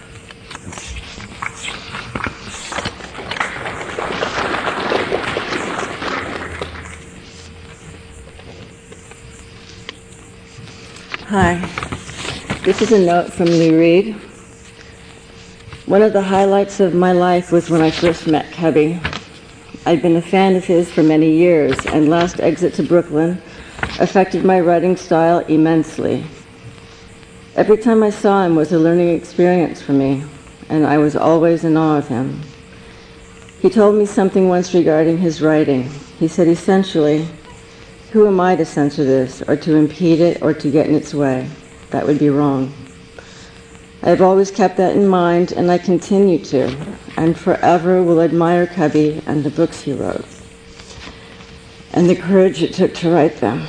Hi. This is a note from Lou Reed. One of the highlights of my life was when I first met Cubby. I'd been a fan of his for many years, and Last Exit to Brooklyn affected my writing style immensely. Every time I saw him was a learning experience for me, and I was always in awe of him. He told me something once regarding his writing. He said, essentially, who am I to censor this, or to impede it, or to get in its way? That would be wrong. I have always kept that in mind, and I continue to, and forever will admire Cubby and the books he wrote, and the courage it took to write them.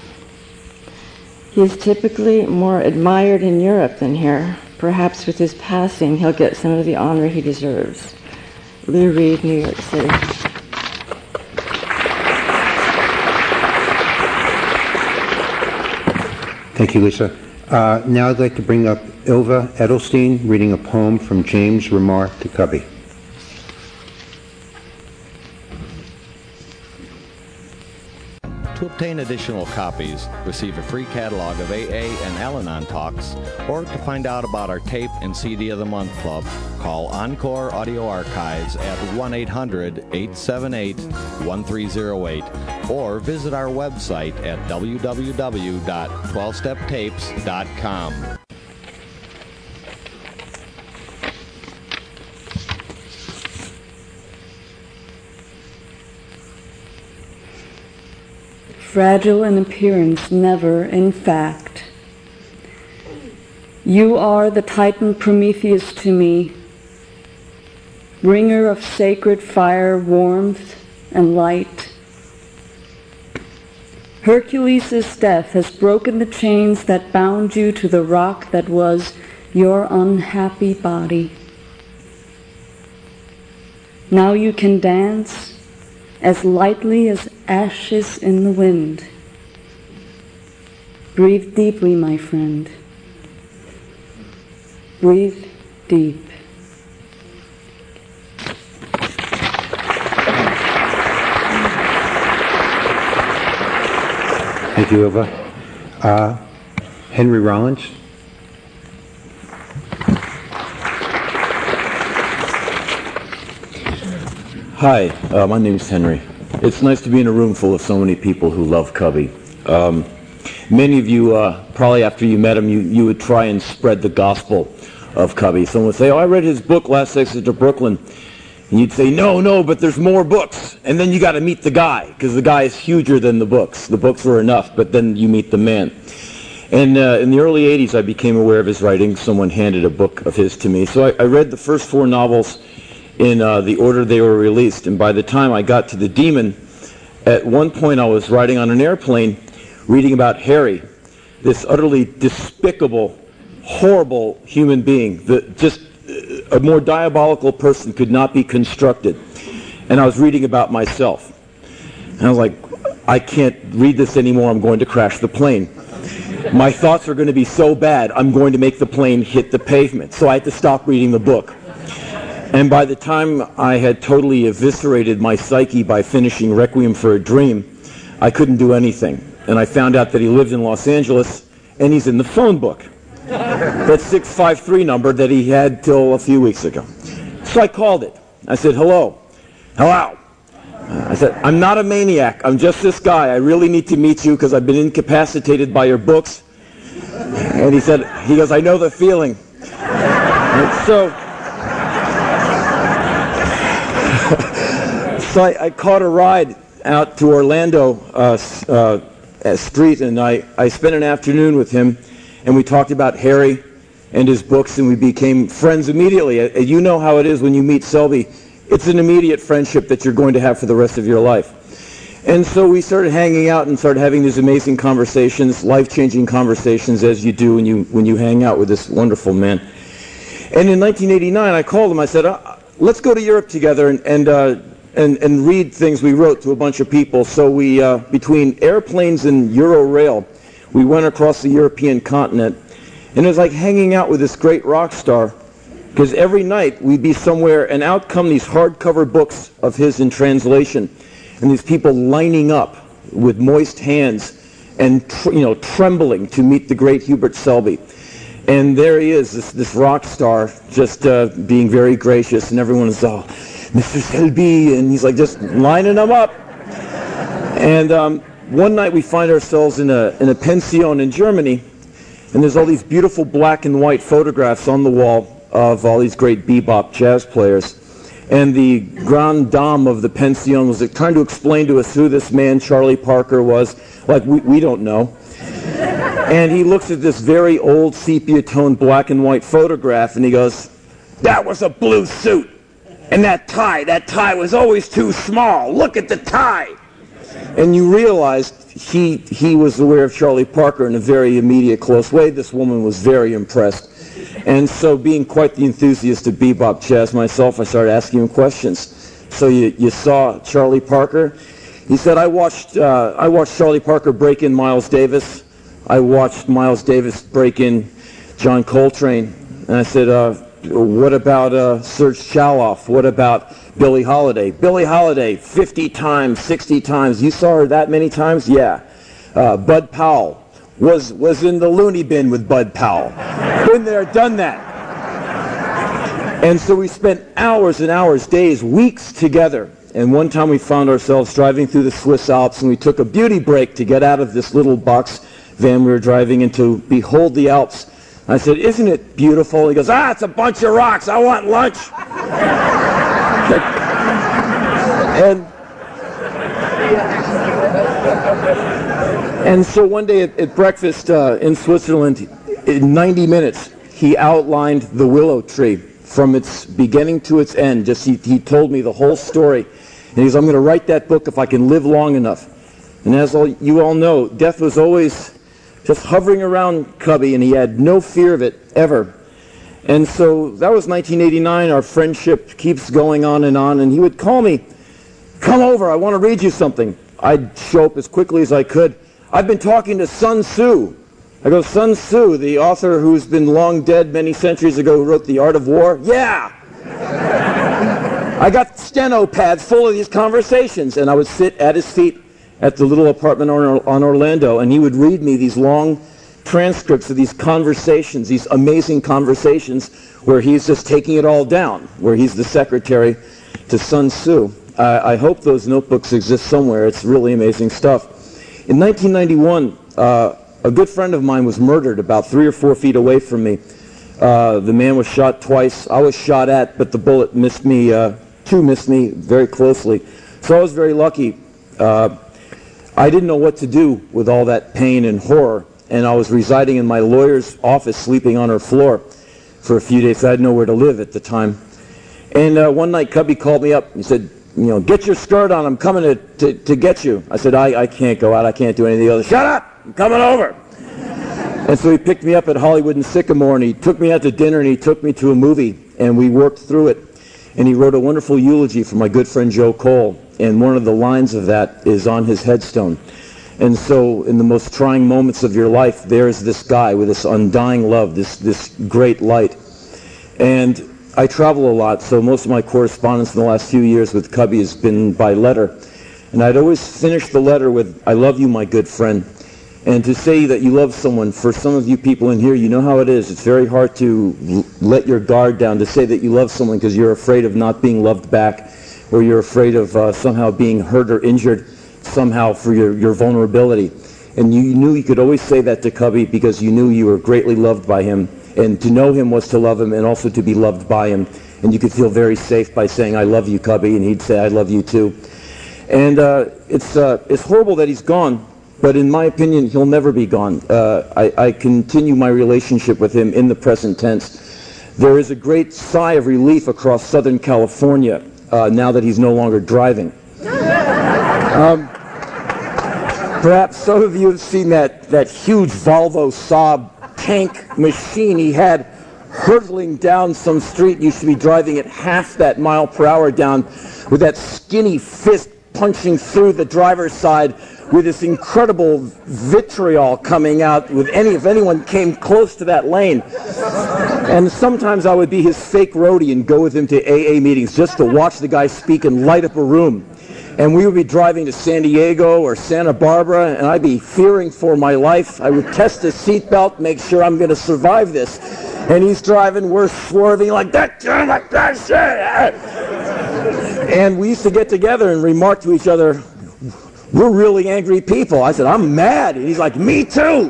He is typically more admired in Europe than here. Perhaps with his passing, he'll get some of the honor he deserves. Lou Reed, New York City.
Thank you, Lisa. Now I'd like to bring up Ilva Edelstein reading a poem from James Remar to Cubby.
To obtain additional copies, receive a free catalog of AA and Al-Anon talks, or to find out about our tape and CD of the Month Club, call Encore Audio Archives at 1-800-878-1308, or visit our website at www.12steptapes.com.
Fragile in appearance, never in fact. You are the Titan Prometheus to me, bringer of sacred fire, warmth, and light. Hercules' death has broken the chains that bound you to the rock that was your unhappy body. Now you can dance as lightly as ashes in the wind. Breathe deeply, my friend. Breathe deep.
Thank you, Ilva. Henry Rollins.
Hi, my name is Henry. It's nice to be in a room full of so many people who love Cubby. Many of you, probably after you met him, you would try and spread the gospel of Cubby. Someone would say, oh, I read his book, Last Exit to Brooklyn. And you'd say, no, but there's more books. And then you got to meet the guy, because the guy is huger than the books. The books were enough, but then you meet the man. And in the early 80s, I became aware of his writing. Someone handed a book of his to me. So I read the first 4 novels in the order they were released. And by the time I got to The Demon, at one point I was riding on an airplane reading about Harry, this utterly despicable, horrible human being. Just a more diabolical person could not be constructed. And I was reading about myself. And I was like, I can't read this anymore. I'm going to crash the plane. My thoughts are going to be so bad, I'm going to make the plane hit the pavement. So I had to stop reading the book. And by the time I had totally eviscerated my psyche by finishing Requiem for a Dream, I couldn't do anything. And I found out that he lived in Los Angeles, and he's in the phone book. That 653 number that he had till a few weeks ago. So I called it. I said, hello. Hello. I said, I'm not a maniac. I'm just this guy. I really need to meet you because I've been incapacitated by your books. And he goes, I know the feeling. So I caught a ride out to Orlando Street, and I spent an afternoon with him, and we talked about Harry and his books, and we became friends immediately. You know how it is when you meet Selby. it's an immediate friendship that you're going to have for the rest of your life. And so we started hanging out and started having these amazing conversations, life-changing conversations, as you do when you hang out with this wonderful man. And in 1989, I called him. I said, let's go to Europe together and read things we wrote to a bunch of people. So we, between airplanes and Eurorail, we went across the European continent. And it was like hanging out with this great rock star, because every night we'd be somewhere, and out come these hardcover books of his in translation. And these people lining up with moist hands and trembling to meet the great Hubert Selby. And there he is, this rock star, just being very gracious, and everyone's all, Mr. Selby, and he's like just lining them up. And one night we find ourselves in a pension in Germany, and there's all these beautiful black and white photographs on the wall of all these great bebop jazz players. And the grande dame of the pension was trying to explain to us who this man, Charlie Parker, was. Like, we don't know. And he looks at this very old sepia-toned black and white photograph, and he goes, that was a blue suit. And that tie was always too small. Look at the tie. And you realized he was aware of Charlie Parker in a very immediate, close way. This woman was very impressed. And so, being quite the enthusiast of bebop jazz myself, I started asking him questions. So you saw Charlie Parker? He said, I watched Charlie Parker break in Miles Davis. I watched Miles Davis break in John Coltrane. And I said, what about Serge Chaloff? What about Billie Holiday? Billie Holiday, 50 times, 60 times. You saw her that many times? Yeah. Bud Powell. Was in the loony bin with Bud Powell. Been there, done that. And so we spent hours and hours, days, weeks together. And one time we found ourselves driving through the Swiss Alps, and we took a beauty break to get out of this little box van we were driving in to behold the Alps. I said, isn't it beautiful? He goes, it's a bunch of rocks. I want lunch. And so one day at breakfast in Switzerland, in 90 minutes, he outlined the willow tree from its beginning to its end. He told me the whole story. And he goes, I'm going to write that book if I can live long enough. And as you all know, death was always just hovering around Cubby, and he had no fear of it, ever. And so that was 1989. Our friendship keeps going on, and he would call me, come over, I want to read you something. I'd show up as quickly as I could. I've been talking to Sun Tzu. I go, Sun Tzu, the author who's been long dead many centuries ago, who wrote The Art of War? Yeah! I got steno pads full of these conversations, and I would sit at his feet at the little apartment on Orlando, and he would read me these long transcripts of these conversations, these amazing conversations, where he's just taking it all down, where he's the secretary to Sun Tzu. I hope those notebooks exist somewhere. It's really amazing stuff. In 1991, a good friend of mine was murdered about 3 or 4 feet away from me. The man was shot twice. I was shot at, but the bullet missed me, missed me very closely. So I was very lucky. I didn't know what to do with all that pain and horror, and I was residing in my lawyer's office, sleeping on her floor for a few days. I had nowhere to live at the time. And one night, Cubby called me up. He said, get your skirt on. I'm coming to get you. I said, I can't go out. I can't do anything else. Shut up! I'm coming over. And so he picked me up at Hollywood and Sycamore, and he took me out to dinner, and he took me to a movie, and we worked through it. And he wrote a wonderful eulogy for my good friend Joe Cole, and one of the lines of that is on his headstone. And so in the most trying moments of your life, there's this guy with this undying love, this great light. And I travel a lot, so most of my correspondence in the last few years with Cubby has been by letter. And I'd always finish the letter with, I love you, my good friend. And to say that you love someone, for some of you people in here, you know how it is. It's very hard to let your guard down, to say that you love someone because you're afraid of not being loved back, or you're afraid of somehow being hurt or injured somehow for your vulnerability. And you knew you could always say that to Cubby because you knew you were greatly loved by him. And to know him was to love him, and also to be loved by him. And you could feel very safe by saying, I love you, Cubby, and he'd say, I love you too. And it's horrible that he's gone. But in my opinion, he'll never be gone. I continue my relationship with him in the present tense. There is a great sigh of relief across Southern California now that he's no longer driving. Perhaps some of you have seen that huge Volvo Saab tank machine he had hurtling down some street. You should be driving at half that mile per hour down with that skinny fist punching through the driver's side with this incredible vitriol coming out if anyone came close to that lane. And sometimes I would be his fake roadie and go with him to AA meetings just to watch the guy speak and light up a room. And we would be driving to San Diego or Santa Barbara, and I'd be fearing for my life. I would test his seatbelt, make sure I'm going to survive this. And he's driving, we're swerving like that. And we used to get together and remark to each other, we're really angry people. I said, I'm mad. And he's like, me too.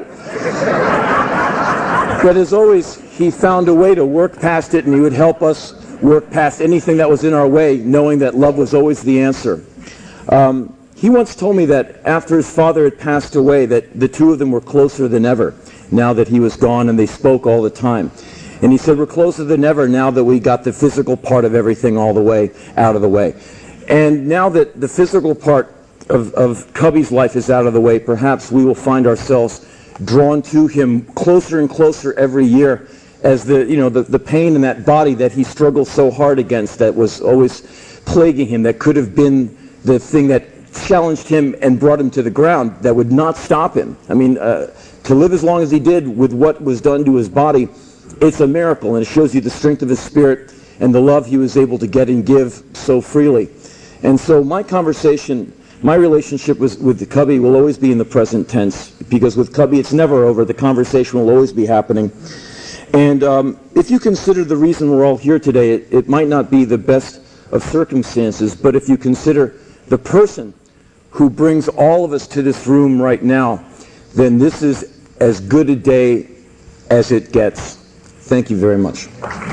But as always, he found a way to work past it, and he would help us work past anything that was in our way, knowing that love was always the answer. He once told me that after his father had passed away, that the two of them were closer than ever, now that he was gone, and they spoke all the time. And he said, we're closer than ever now that we got the physical part of everything all the way out of the way. And now that the physical part of Cubby's life is out of the way, perhaps we will find ourselves drawn to him closer and closer every year as the pain in that body that he struggled so hard against, that was always plaguing him, that could have been the thing that challenged him and brought him to the ground, that would not stop him. I mean, to live as long as he did with what was done to his body, it's a miracle, and it shows you the strength of his spirit and the love he was able to get and give so freely. And so my relationship with Cubby will always be in the present tense, because with Cubby it's never over. The conversation will always be happening. And if you consider the reason we're all here today, it might not be the best of circumstances, but if you consider the person who brings all of us to this room right now, then this is as good a day as it gets. Thank you very much.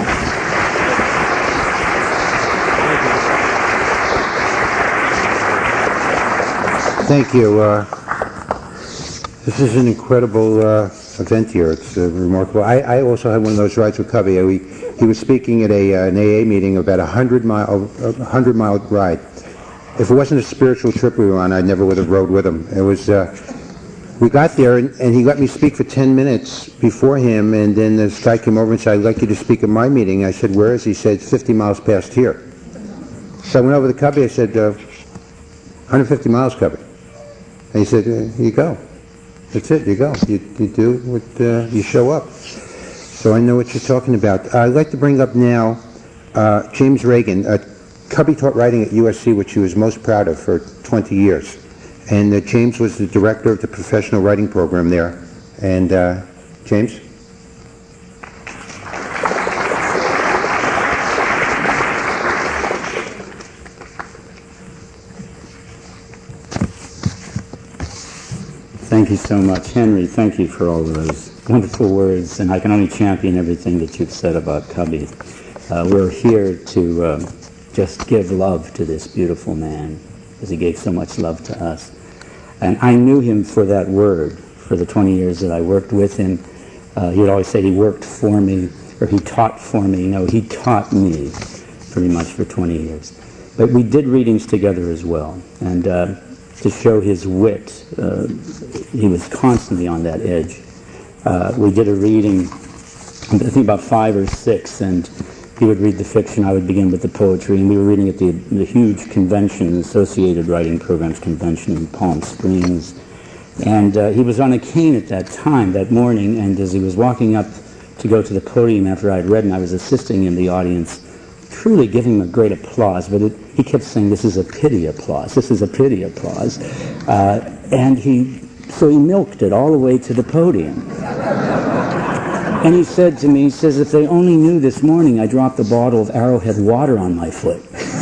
Thank you. This is an incredible event here. It's remarkable. I also had one of those rides with Cubby. He was speaking at an AA meeting about a 100-mile ride. If it wasn't a spiritual trip we were on, I never would have rode with him. It was. We got there, and he let me speak for 10 minutes before him, and then this guy came over and said, I'd like you to speak at my meeting. I said, where is he? He said, 50 miles past here. So I went over to Cubby. I said, 150 miles, Cubby. And he said, you go. That's it, you go. You do what, you show up. So I know what you're talking about. I'd like to bring up now James Reagan. Cubby taught writing at USC, which he was most proud of for 20 years. And James was the director of the professional writing program there. And James?
Thank you so much. Henry, thank you for all of those wonderful words. And I can only champion everything that you've said about Cubby. We're here to just give love to this beautiful man, because he gave so much love to us. And I knew him for that word, for the 20 years that I worked with him. He'd always say he worked for me, or he taught for me. No, he taught me pretty much for 20 years. But we did readings together as well. And to show his wit, he was constantly on that edge. We did a reading, I think about 5 or 6, and he would read the fiction, I would begin with the poetry, and we were reading at the huge convention, Associated Writing Programs Convention in Palm Springs. And he was on a cane at that time, that morning, and as he was walking up to go to the podium after I had read, and I was assisting in the audience, truly giving him a great applause, but he kept saying, this is a pity applause, this is a pity applause. So he milked it all the way to the podium. And he said to me, he says, if they only knew this morning I dropped a bottle of Arrowhead water on my foot.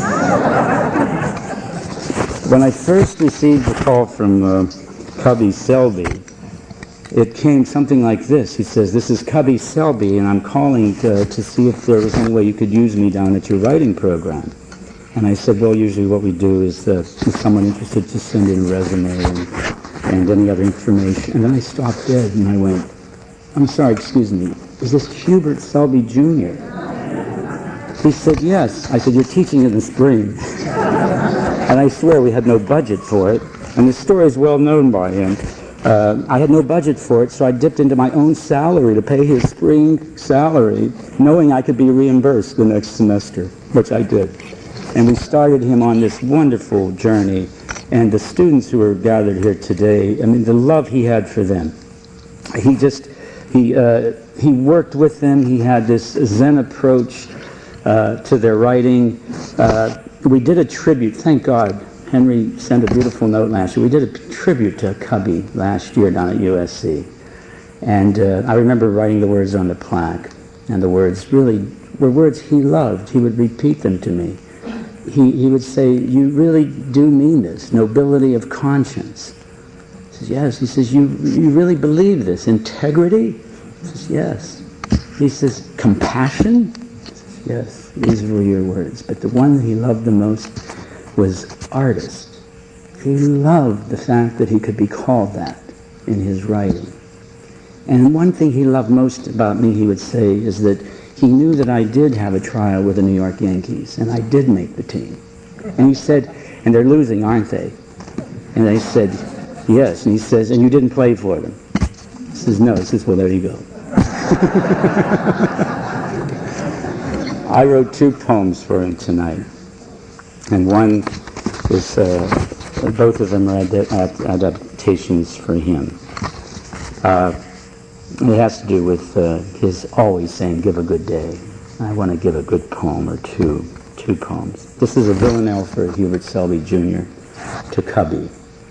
When I first received the call from Cubby Selby, it came something like this. He says, this is Cubby Selby, and I'm calling to see if there was any way you could use me down at your writing program. And I said, well, usually what we do is if someone interested to send in a resume and any other information. And then I stopped dead and I went, I'm sorry, excuse me, is this Hubert Selby Jr.? He said, yes. I said, you're teaching in the spring. And I swear we had no budget for it. And the story is well known by him. I had no budget for it, so I dipped into my own salary to pay his spring salary, knowing I could be reimbursed the next semester, which I did. And we started him on this wonderful journey. And the students who are gathered here today, I mean, the love he had for them. He worked with them. He had this Zen approach to their writing. We did a tribute, thank God. Henry sent a beautiful note last year. We did a tribute to Cubby last year down at USC. And I remember writing the words on the plaque. And the words really were words he loved. He would repeat them to me. He would say, you really do mean this, nobility of conscience. He says, yes. He says, you really believe this, integrity? He says, yes. He says, compassion? He says, yes, these were your words. But the one he loved the most was artist. He loved the fact that he could be called that in his writing. And one thing he loved most about me, he would say, is that he knew that I did have a trial with the New York Yankees, and I did make the team. And he said, and they're losing, aren't they? And I said, yes. And he says, and you didn't play for them? He says, no. He says, well, there you go. I wrote 2 poems for him tonight. And one is, both of them are adaptations for him. It has to do with his always saying, give a good day. I want to give a good poem or two poems. This is a villanelle for Hubert Selby Jr. to Cubby.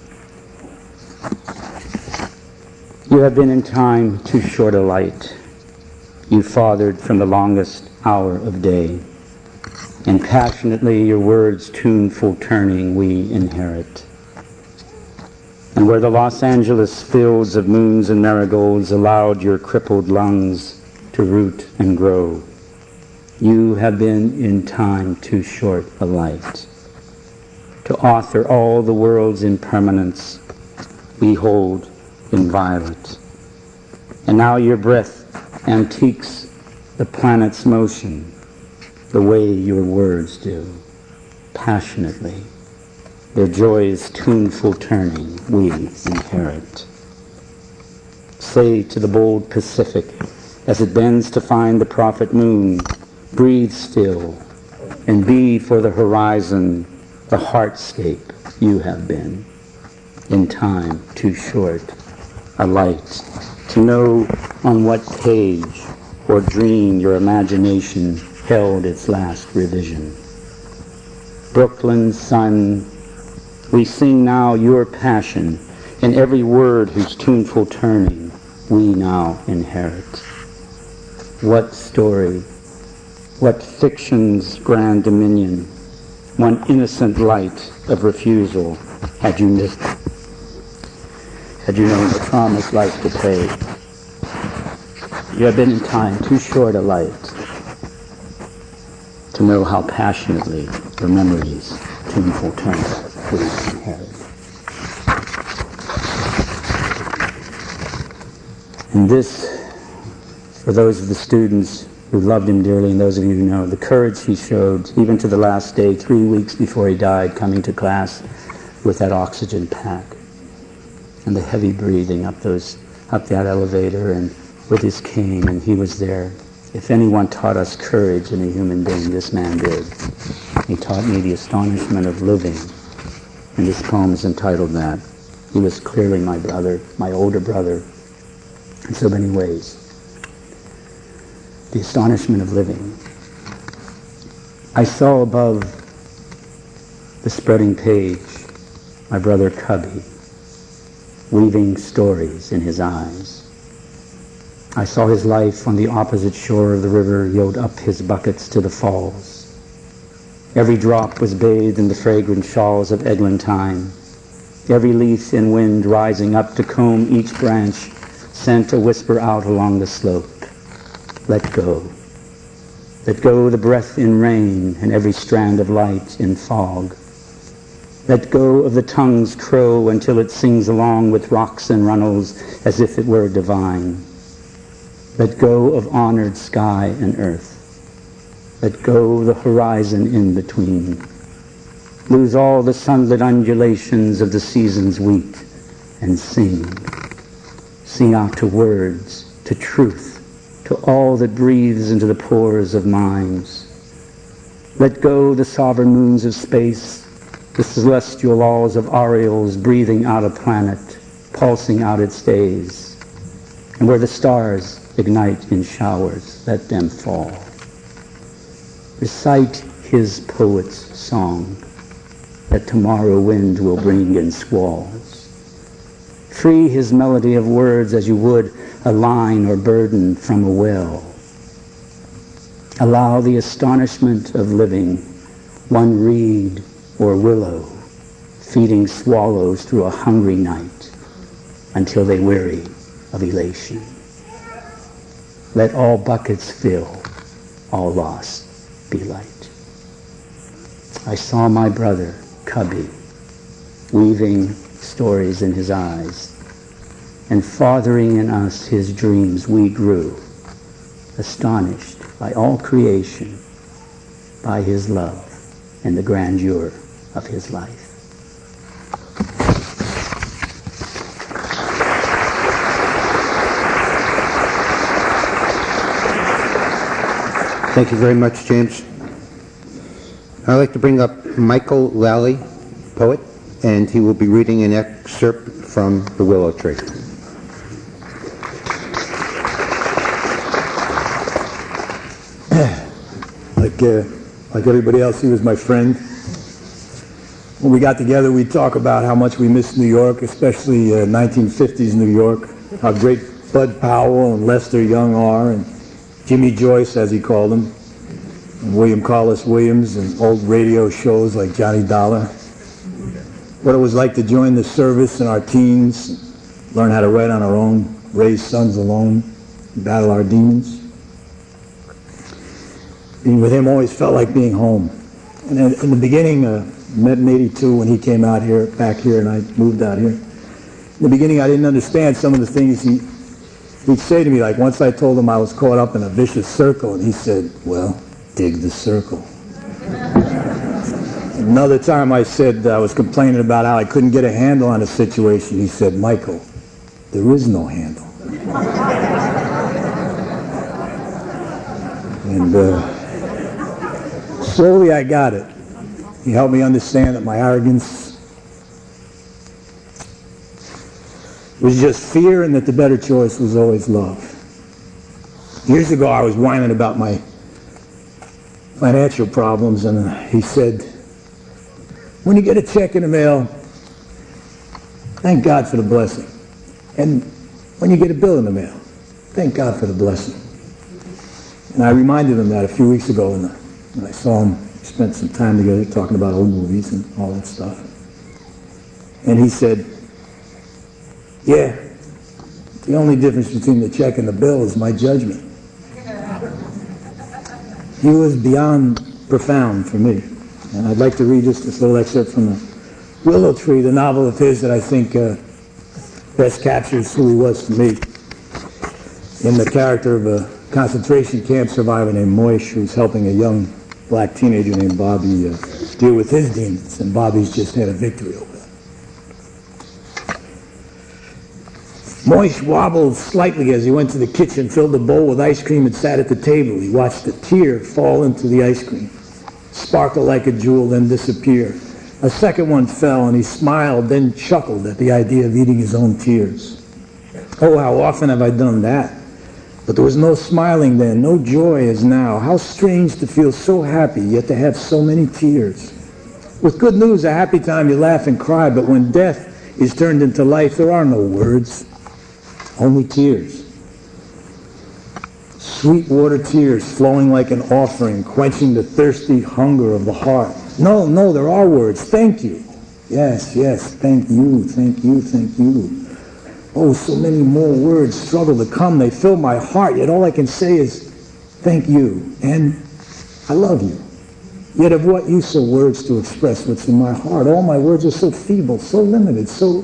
You have been in time too short a light. You fathered from the longest hour of day. And passionately your words tuneful turning we inherit. And where the Los Angeles fields of moons and marigolds allowed your crippled lungs to root and grow, you have been in time too short a light. To author all the world's impermanence we hold inviolate. And now your breath antiques the planet's motion the way your words do, passionately. Their joy's tuneful turning we inherit. Say to the bold Pacific, as it bends to find the prophet moon, breathe still, and be for the horizon the heartscape you have been, in time too short a light, to know on what page or dream your imagination held its last revision. Brooklyn's sun, we sing now your passion, in every word whose tuneful turning we now inherit. What story, what fiction's grand dominion, one innocent light of refusal had you missed, had you known the promised life to pay. You have been in time too short a light to know how passionately your memories tuneful turn we inherit. And this, for those of the students who loved him dearly, and those of you who know the courage he showed, even to the last day, 3 weeks before he died, coming to class with that oxygen pack, and the heavy breathing up that elevator, and with his cane, and he was there. If anyone taught us courage in a human being, this man did. He taught me the astonishment of living, and this poem is entitled that. He was clearly my brother, my older brother, in so many ways. The astonishment of living. I saw above the spreading page my brother Cubby, weaving stories in his eyes. I saw his life on the opposite shore of the river yield up his buckets to the falls. Every drop was bathed in the fragrant shawls of eglantine. Every leaf in wind rising up to comb each branch sent a whisper out along the slope. Let go. Let go the breath in rain and every strand of light in fog. Let go of the tongue's crow until it sings along with rocks and runnels as if it were divine. Let go of honored sky and earth. Let go the horizon in between. Lose all the sunlit undulations of the season's wheat and sing. Sing out to words, to truth, to all that breathes into the pores of minds. Let go the sovereign moons of space, the celestial laws of aureoles breathing out a planet, pulsing out its days. And where the stars ignite in showers, let them fall. Recite his poet's song that tomorrow wind will bring in squalls. Free his melody of words as you would a line or burden from a well. Allow the astonishment of living, one reed or willow, feeding swallows through a hungry night until they weary of elation. Let all buckets fill, all lost be light. I saw my brother, Cubby, weaving stories in his eyes, and fathering in us his dreams we grew, astonished by all creation, by his love and the grandeur of his life.
Thank you very much, James. I'd like to bring up Michael Lally, poet, and he will be reading an excerpt from The Willow Tree.
Like everybody else, he was my friend. When we got together, we'd talk about how much we missed New York, especially 1950s New York, how great Bud Powell and Lester Young are, and Jimmy Joyce, as he called him, and William Carlos Williams, and old radio shows like Johnny Dollar. What it was like to join the service in our teens, learn how to write on our own, raise sons alone, battle our demons. Being with him always felt like being home. And in the beginning, met in '82 when he came out here, back here, and I moved out here. In the beginning, I didn't understand some of the things he'd say to me, like once I told him I was caught up in a vicious circle, and he said, well, dig the circle. Another time I said I was complaining about how I couldn't get a handle on a situation. He said, Michael, there is no handle. And slowly I got it. He helped me understand that my arrogance was just fear and that the better choice was always love. Years ago I was whining about my financial problems, and he said, when you get a check in the mail, thank God for the blessing. And when you get a bill in the mail, thank God for the blessing. And I reminded him that a few weeks ago when I saw him, spent some time together talking about old movies and all that stuff. And he said, yeah, the only difference between the check and the bill is my judgment. He was beyond profound for me. And I'd like to read just this little excerpt from The Willow Tree, the novel of his that I think best captures who he was to me, in the character of a concentration camp survivor named Moish, who's helping a young black teenager named Bobby deal with his demons, and Bobby's just had a victory over them. Moish wobbled slightly as he went to the kitchen, filled a bowl with ice cream, and sat at the table. He watched a tear fall into the ice cream, sparkle like a jewel, then disappear. A second one fell, and he smiled, then chuckled at the idea of eating his own tears. Oh, how often have I done that? But there was no smiling then, no joy as now. How strange to feel so happy, yet to have so many tears. With good news, a happy time you laugh and cry, but when death is turned into life, there are no words, only tears. Sweet water tears flowing like an offering, quenching the thirsty hunger of the heart. No, there are words. Thank you. Yes, thank you, thank you, thank you. Oh, so many more words struggle to come. They fill my heart, yet all I can say is, thank you, and I love you. Yet of what use are words to express what's in my heart? All my words are so feeble, so limited, so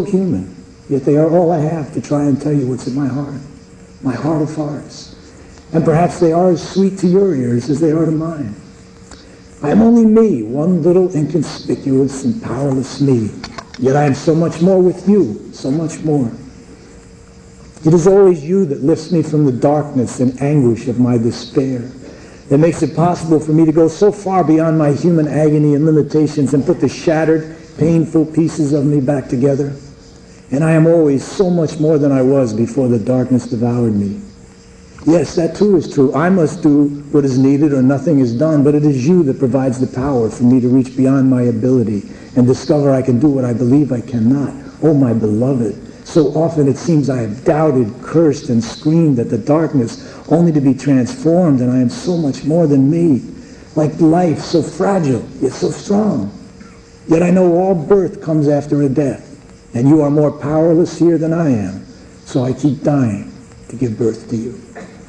human. Yet they are all I have to try and tell you what's in my heart of hearts. and perhaps they are as sweet to your ears as they are to mine. I am only me, one little inconspicuous and powerless me, yet I am so much more with you, so much more. It is always you that lifts me from the darkness and anguish of my despair, that makes it possible for me to go so far beyond my human agony and limitations and put the shattered, painful pieces of me back together. And I am always so much more than I was before the darkness devoured me. Yes, that too is true. I must do what is needed or nothing is done, but it is you that provides the power for me to reach beyond my ability and discover I can do what I believe I cannot. Oh, my beloved, so often it seems I have doubted, cursed, and screamed at the darkness only to be transformed, and I am so much more than me. Like life, so fragile, yet so strong. Yet I know all birth comes after a death. And you are more powerless here than I am. So I keep dying to give birth to you.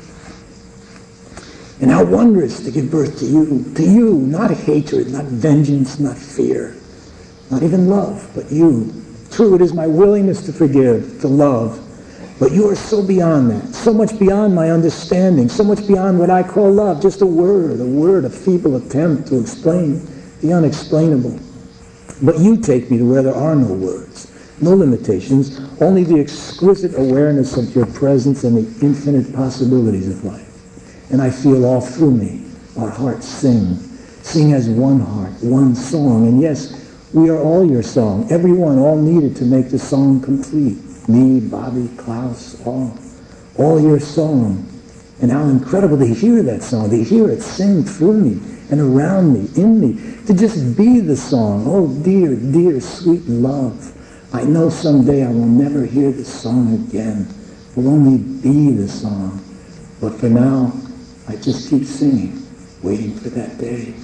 And how wondrous to give birth to you, not hatred, not vengeance, not fear, not even love, but you. True, it is my willingness to forgive, to love, but you are so beyond that, so much beyond my understanding, so much beyond what I call love, just a word, a feeble attempt to explain the unexplainable. But you take me to where there are no words. No limitations, only the exquisite awareness of your presence and the infinite possibilities of life. And I feel all through me, our hearts sing as one heart, one song. And yes, we are all your song, everyone, all needed to make the song complete. Me, Bobby, Klaus, all your song. And how incredible to hear that song, to hear it sing through me and around me, in me, to just be the song. Oh, dear, dear, sweet love. I know someday I will never hear the song again. It will only be the song. But for now, I just keep singing, waiting for that day.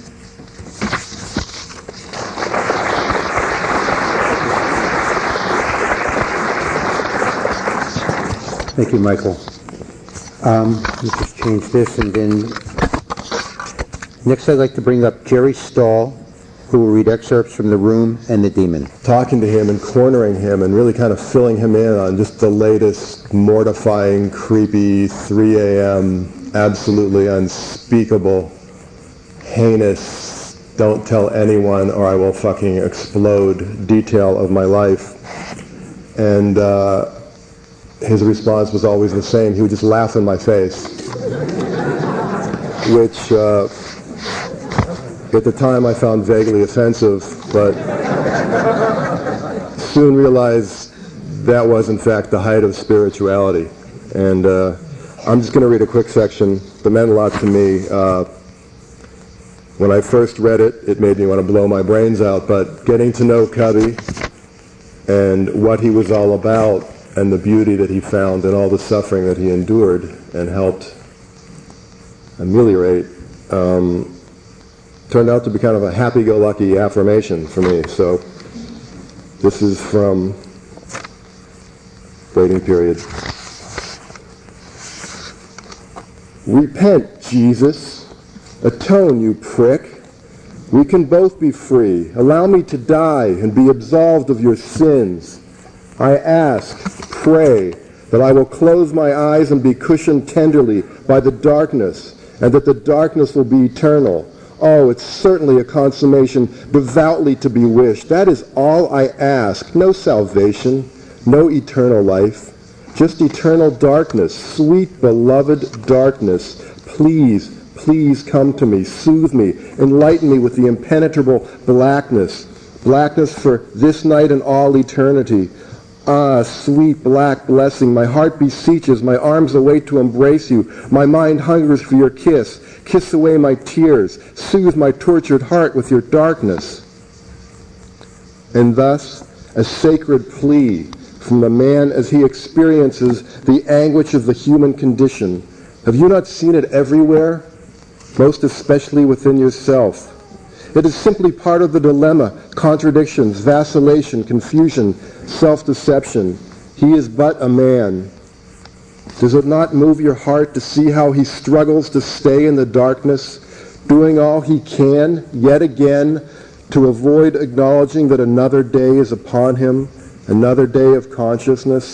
Thank you, Michael. Let's just change this, and then next I'd like to bring up Jerry Stahl, who will read excerpts from The Room and The Demon.
Talking to him and cornering him and really kind of filling him in on just the latest mortifying, creepy, 3 a.m., absolutely unspeakable, heinous, don't tell anyone or I will fucking explode detail of my life. And his response was always the same. He would just laugh in my face, which at the time I found vaguely offensive, but soon realized that was in fact the height of spirituality. And I'm just going to read a quick section that meant a lot to me. When I first read it, it made me want to blow my brains out, but getting to know Cubby and what he was all about and the beauty that he found and all the suffering that he endured and helped ameliorate turned out to be kind of a happy-go-lucky affirmation for me. So this is from Waiting Period. Repent, Jesus. Atone, you prick. We can both be free. Allow me to die and be absolved of your sins. I ask, pray, that I will close my eyes and be cushioned tenderly by the darkness, and that the darkness will be eternal. Oh, it's certainly a consummation devoutly to be wished. That is all I ask. No salvation, no eternal life, just eternal darkness, sweet beloved darkness. Please, please come to me, soothe me, enlighten me with the impenetrable blackness for this night and all eternity. Ah, sweet black blessing, my heart beseeches, my arms await to embrace you, my mind hungers for your kiss. Kiss away my tears, soothe my tortured heart with your darkness. And thus, a sacred plea from the man as he experiences the anguish of the human condition. Have you not seen it everywhere? Most especially within yourself. It is simply part of the dilemma, contradictions, vacillation, confusion, self-deception. He is but a man. Does it not move your heart to see how he struggles to stay in the darkness, doing all he can, yet again, to avoid acknowledging that another day is upon him, another day of consciousness,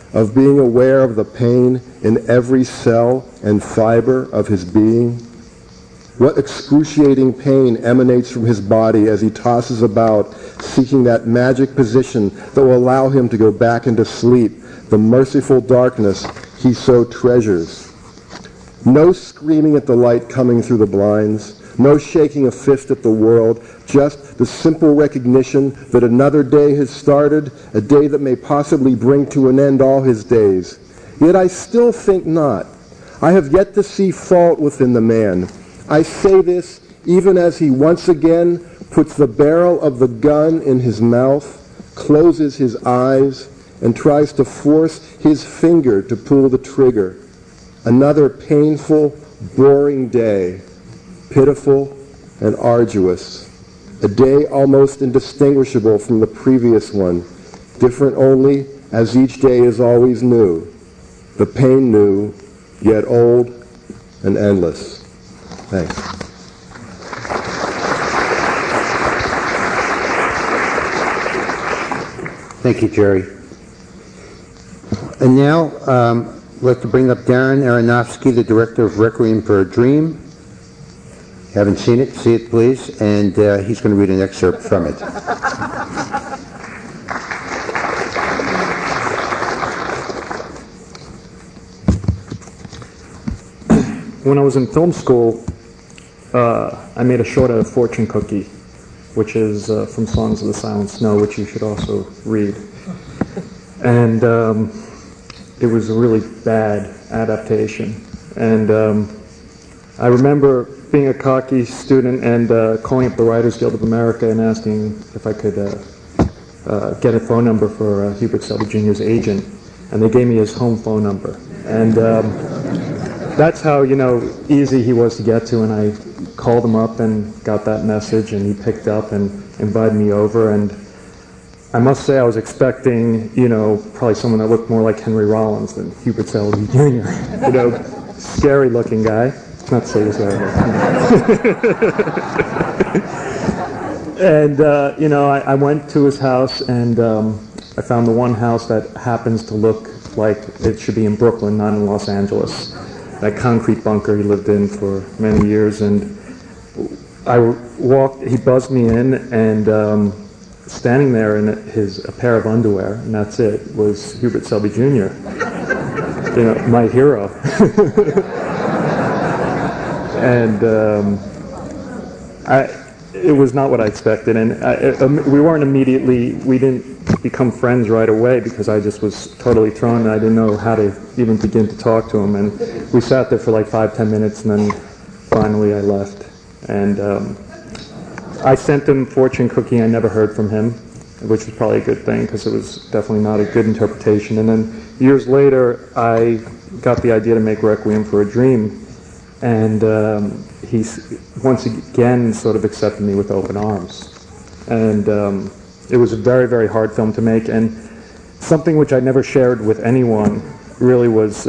of being aware of the pain in every cell and fiber of his being? What excruciating pain emanates from his body as he tosses about, seeking that magic position that will allow him to go back into sleep, the merciful darkness he so treasures? No screaming at the light coming through the blinds, no shaking a fist at the world, just the simple recognition that another day has started, a day that may possibly bring to an end all his days. Yet I still think not. I have yet to see fault within the man. I say this even as he once again puts the barrel of the gun in his mouth, closes his eyes, and tries to force his finger to pull the trigger. Another painful, boring day, pitiful and arduous. A day almost indistinguishable from the previous one, different only as each day is always new. The pain new, yet old and endless. Thanks.
Thank you, Jerry. And now, I'd like to bring up Darren Aronofsky, the director of Requiem for a Dream. Haven't seen it? See it, please. And he's going to read an excerpt from it.
When I was in film school, I made a short out of Fortune Cookie, which is from Songs of the Silent Snow, which you should also read. And it was a really bad adaptation. And I remember being a cocky student and calling up the Writers Guild of America and asking if I could get a phone number for Hubert Selby Jr.'s agent. And they gave me his home phone number. And that's how, easy he was to get to. And I called him up and got that message, and he picked up and invited me over. And I must say I was expecting, probably someone that looked more like Henry Rollins than Hubert Selby Jr. Scary looking guy. Not to say he's very And, I went to his house, and I found the one house that happens to look like it should be in Brooklyn, not in Los Angeles. That concrete bunker he lived in for many years. And he buzzed me in, and standing there in a pair of underwear, and that's it, was Hubert Selby Jr., my hero. And it was not what I expected, and we didn't become friends right away because I just was totally thrown, and I didn't know how to even begin to talk to him. And we sat there for like 5-10 minutes, and then finally I left. And I sent him Fortune Cookie. I never heard from him, which was probably a good thing because it was definitely not a good interpretation. And then years later, I got the idea to make Requiem for a Dream. And he once again sort of accepted me with open arms. And it was a very, very hard film to make. And something which I never shared with anyone really was,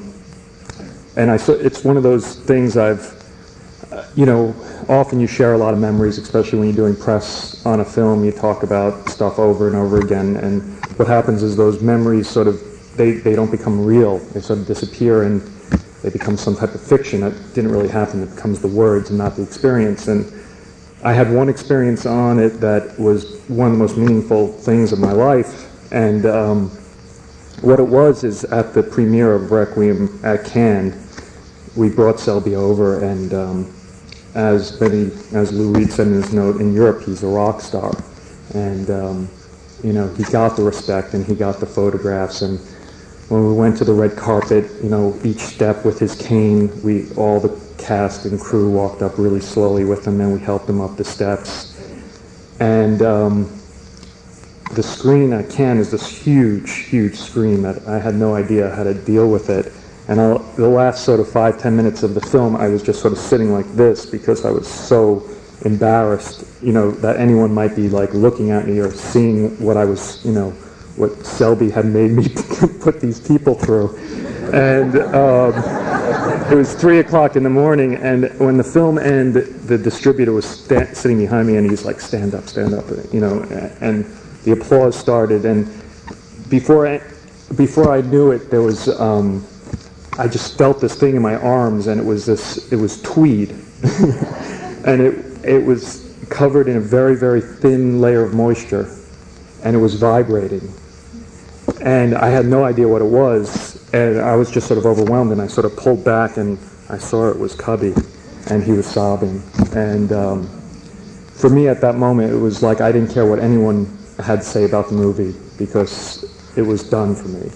it's one of those things often you share a lot of memories, especially when you're doing press on a film. You talk about stuff over and over again. And what happens is those memories they don't become real. They sort of disappear, and they become some type of fiction that didn't really happen. It becomes the words and not the experience. And I had one experience on it that was one of the most meaningful things of my life. And what it was is at the premiere of Requiem at Cannes, we brought Selby over, and as Lou Reed said in his note, in Europe he's a rock star. And he got the respect and he got the photographs. And when we went to the red carpet, each step with his cane, all the cast and crew walked up really slowly with him, and we helped him up the steps. And the screen at Cannes is this huge, huge screen that I had no idea how to deal with it. And the last sort of 5-10 minutes of the film, I was just sort of sitting like this because I was so embarrassed, that anyone might be like looking at me or seeing what I was, what Selby had made me put these people through. And it was 3 o'clock in the morning, and when the film ended, the distributor was sitting behind me, and he's like, stand up, and the applause started. And before before I knew it, there was, I just felt this thing in my arms, and it was tweed. And it was covered in a very, very thin layer of moisture, and it was vibrating. And I had no idea what it was, and I was just sort of overwhelmed, and I sort of pulled back, and I saw it was Cubby, and he was sobbing. And for me at that moment, it was like I didn't care what anyone had to say about the movie, because it was done for me.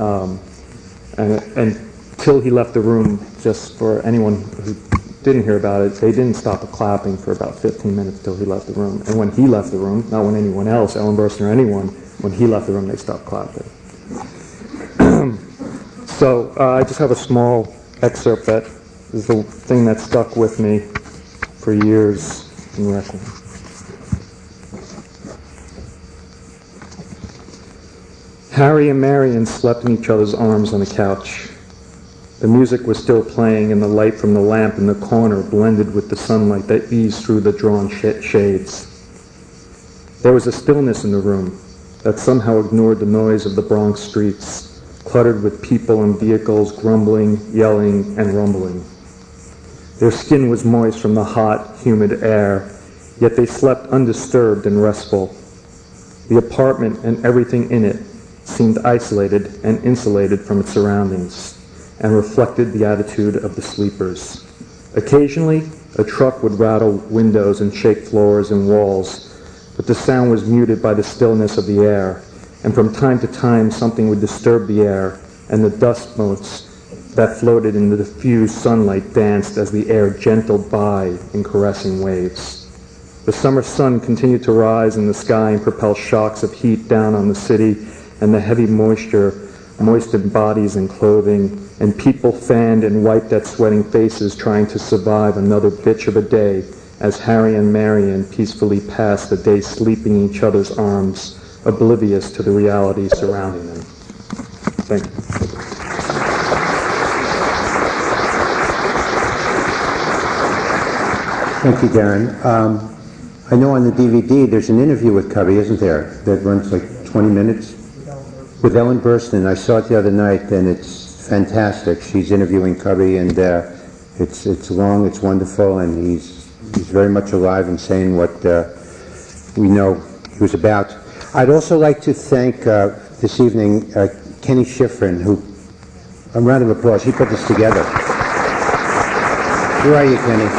And until he left the room, just for anyone who didn't hear about it, they didn't stop clapping for about 15 minutes till he left the room. And when he left the room, not when anyone else, Ellen Burstyn or anyone, when he left the room, they stopped clapping. So I just have a small excerpt that is the thing that stuck with me for years in wrestling. Harry and Marion slept in each other's arms on the couch. The music was still playing, and the light from the lamp in the corner blended with the sunlight that eased through the drawn shades. There was a stillness in the room that somehow ignored the noise of the Bronx streets, cluttered with people and vehicles grumbling, yelling, and rumbling. Their skin was moist from the hot, humid air, yet they slept undisturbed and restful. The apartment and everything in it seemed isolated and insulated from its surroundings, and reflected the attitude of the sleepers. Occasionally, a truck would rattle windows and shake floors and walls, but the sound was muted by the stillness of the air, and from time to time something would disturb the air, and the dust motes that floated in the diffused sunlight danced as the air gentled by in caressing waves. The summer sun continued to rise in the sky and propel shocks of heat down on the city, and the heavy moisture moistened bodies and clothing, and people fanned and wiped at sweating faces trying to survive another bitch of a day as Harry and Marion peacefully passed the day sleeping in each other's arms, oblivious to the reality surrounding them. Thank you.
Thank you, Darren. I know on the DVD there's an interview with Cubby, isn't there, that runs like 20 minutes? With Ellen Burstyn. I saw it the other night, and it's fantastic. She's interviewing Cubby, and it's long, it's wonderful, and he's very much alive and saying what we know he was about. I'd also like to thank this evening Kenny Schifrin, who, a round of applause, he put this together. Where are you, Kenny?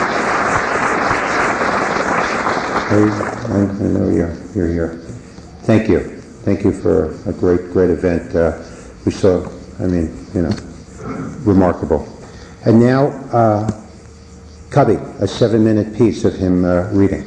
I know you're here. Thank you. Thank you for a great event. We saw, remarkable. And now, Cubby, a 7-minute piece of him reading.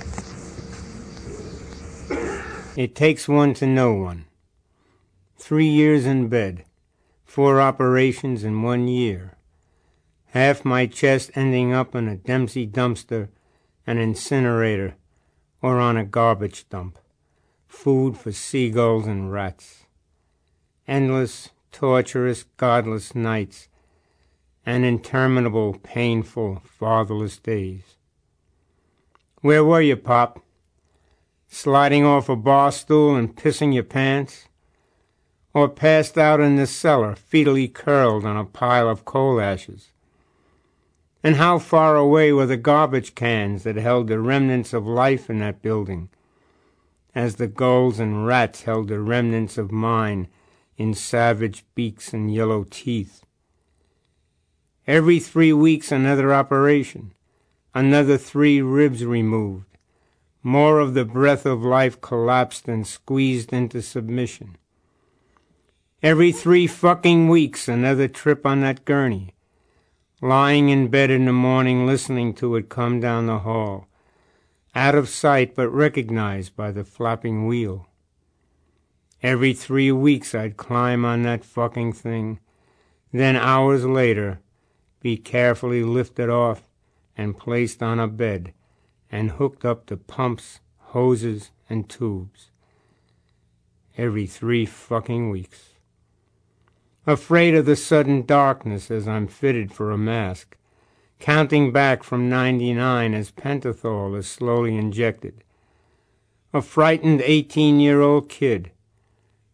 It takes one to know one. 3 years in bed, 4 operations in 1 year. Half my chest ending up in a Dempsey dumpster, an incinerator, or on a garbage dump. Food for seagulls and rats. Endless, torturous, godless nights, and interminable, painful, fatherless days. Where were you, Pop? Sliding off a bar stool and pissing your pants? Or passed out in the cellar, fetally curled on a pile of coal ashes? And how far away were the garbage cans that held the remnants of life in that building, as the gulls and rats held the remnants of mine in savage beaks and yellow teeth? Every 3 weeks another operation, another 3 ribs removed, more of the breath of life collapsed and squeezed into submission. Every 3 fucking weeks another trip on that gurney, lying in bed in the morning listening to it come down the hall, out of sight but recognized by the flapping wheel. Every 3 weeks I'd climb on that fucking thing, then hours later be carefully lifted off and placed on a bed and hooked up to pumps, hoses, and tubes. Every 3 fucking weeks. Afraid of the sudden darkness as I'm fitted for a mask, counting back from 99 as pentothal is slowly injected. A frightened 18-year-old kid,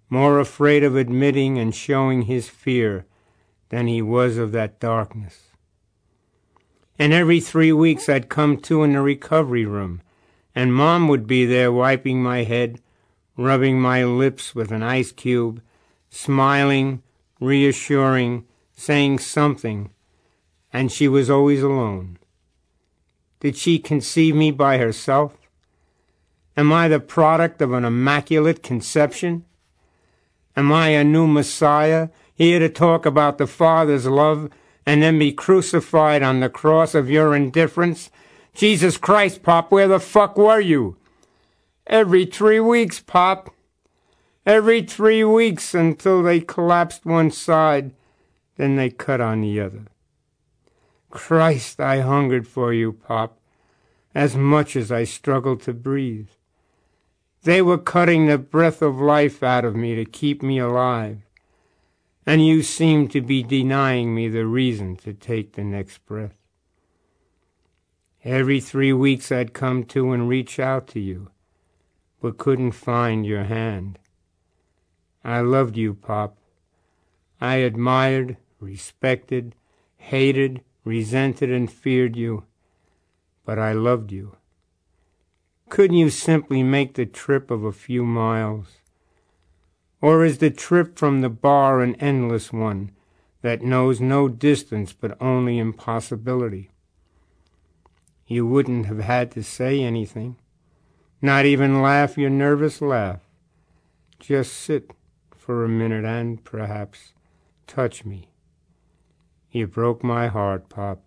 more afraid of admitting and showing his fear than he was of that darkness. And every 3 weeks I'd come to in the recovery room, and Mom would be there wiping my head, rubbing my lips with an ice cube, smiling, reassuring, saying something, and she was always alone. Did she conceive me by herself? Am I the product of an immaculate conception? Am I a new Messiah, here to talk about the Father's love and then be crucified on the cross of your indifference? Jesus Christ, Pop, where the fuck were you? Every 3 weeks, Pop. Every 3 weeks until they collapsed one side, then they cut on the other. Christ, I hungered for you, Pop, as much as I struggled to breathe. They were cutting the breath of life out of me to keep me alive, and you seemed to be denying me the reason to take the next breath. Every 3 weeks I'd come to and reach out to you, but couldn't find your hand. I loved you, Pop. I admired, respected, hated, resented, and feared you, but I loved you. Couldn't you simply make the trip of a few miles? Or is the trip from the bar an endless one that knows no distance but only impossibility? You wouldn't have had to say anything, not even laugh your nervous laugh. Just sit for a minute and, perhaps, touch me. You broke my heart, Pop.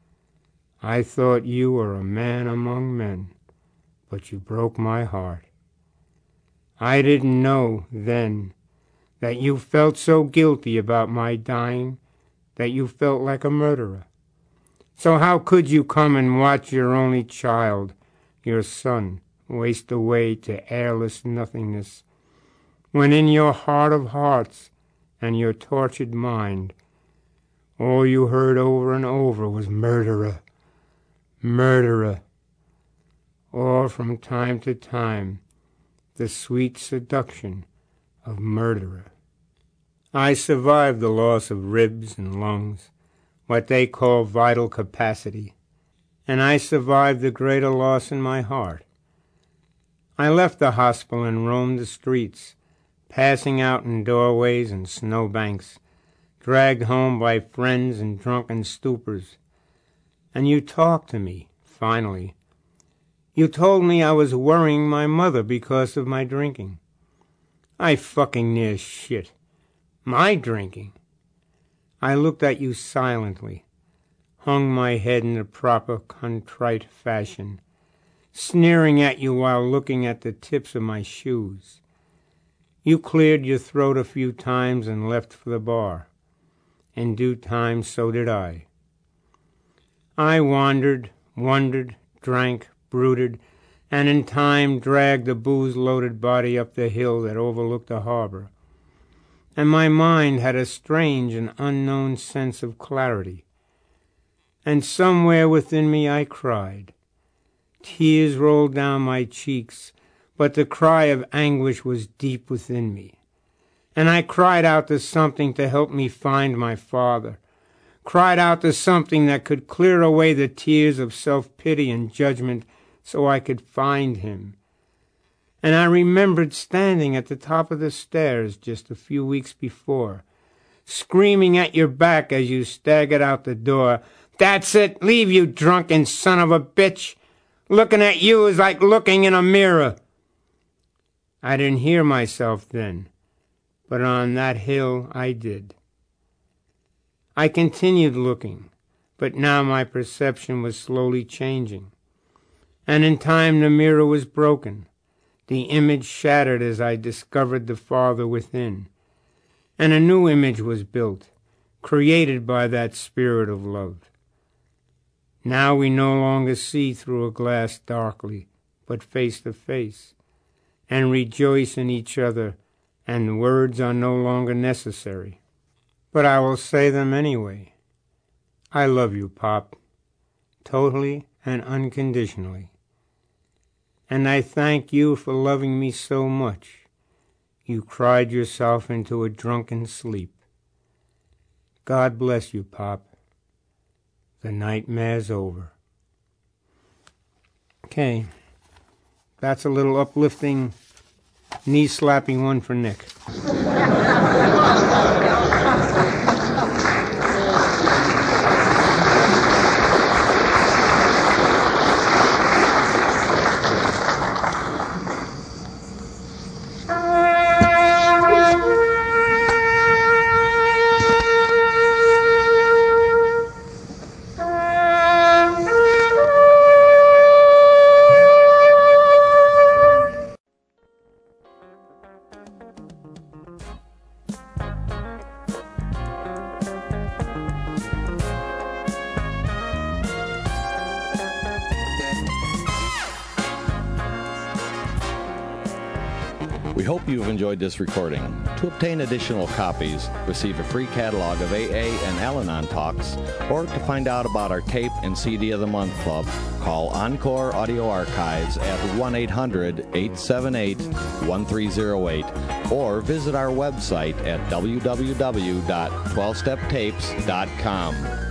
I thought you were a man among men, but you broke my heart. I didn't know then that you felt so guilty about my dying that you felt like a murderer. So how could you come and watch your only child, your son, waste away to airless nothingness, when in your heart of hearts and your tortured mind, all you heard over and over was murderer, murderer, or from time to time the sweet seduction of murderer. I survived the loss of ribs and lungs, what they call vital capacity, and I survived the greater loss in my heart. I left the hospital and roamed the streets, passing out in doorways and snowbanks, dragged home by friends in drunken stupors. And you talked to me, finally. You told me I was worrying my mother because of my drinking. I fucking near shit. My drinking. I looked at you silently, hung my head in the proper contrite fashion, sneering at you while looking at the tips of my shoes. You cleared your throat a few times and left for the bar. In due time, so did I. I wandered, wondered, drank, brooded, and in time dragged the booze-loaded body up the hill that overlooked the harbor. And my mind had a strange and unknown sense of clarity. And somewhere within me I cried. Tears rolled down my cheeks, but the cry of anguish was deep within me. And I cried out to something to help me find my father, cried out to something that could clear away the tears of self-pity and judgment so I could find him. And I remembered standing at the top of the stairs just a few weeks before, screaming at your back as you staggered out the door, "That's it! Leave, you drunken son of a bitch! Looking at you is like looking in a mirror." I didn't hear myself then, but on that hill I did. I continued looking, but now my perception was slowly changing. And in time the mirror was broken. The image shattered as I discovered the Father within. And a new image was built, created by that spirit of love. Now we no longer see through a glass darkly, but face to face, and rejoice in each other, and words are no longer necessary. But I will say them anyway. I love you, Pop, totally and unconditionally. And I thank you for loving me so much. you cried yourself into a drunken sleep. God bless you, Pop. The nightmare's over. Okay, that's a little uplifting, knee-slapping one for Nick.
We hope you've enjoyed this recording. To obtain additional copies, receive a free catalog of AA and Al-Anon talks, or to find out about our Tape and CD of the Month Club, call Encore Audio Archives at 1-800-878-1308, or visit our website at www.12steptapes.com.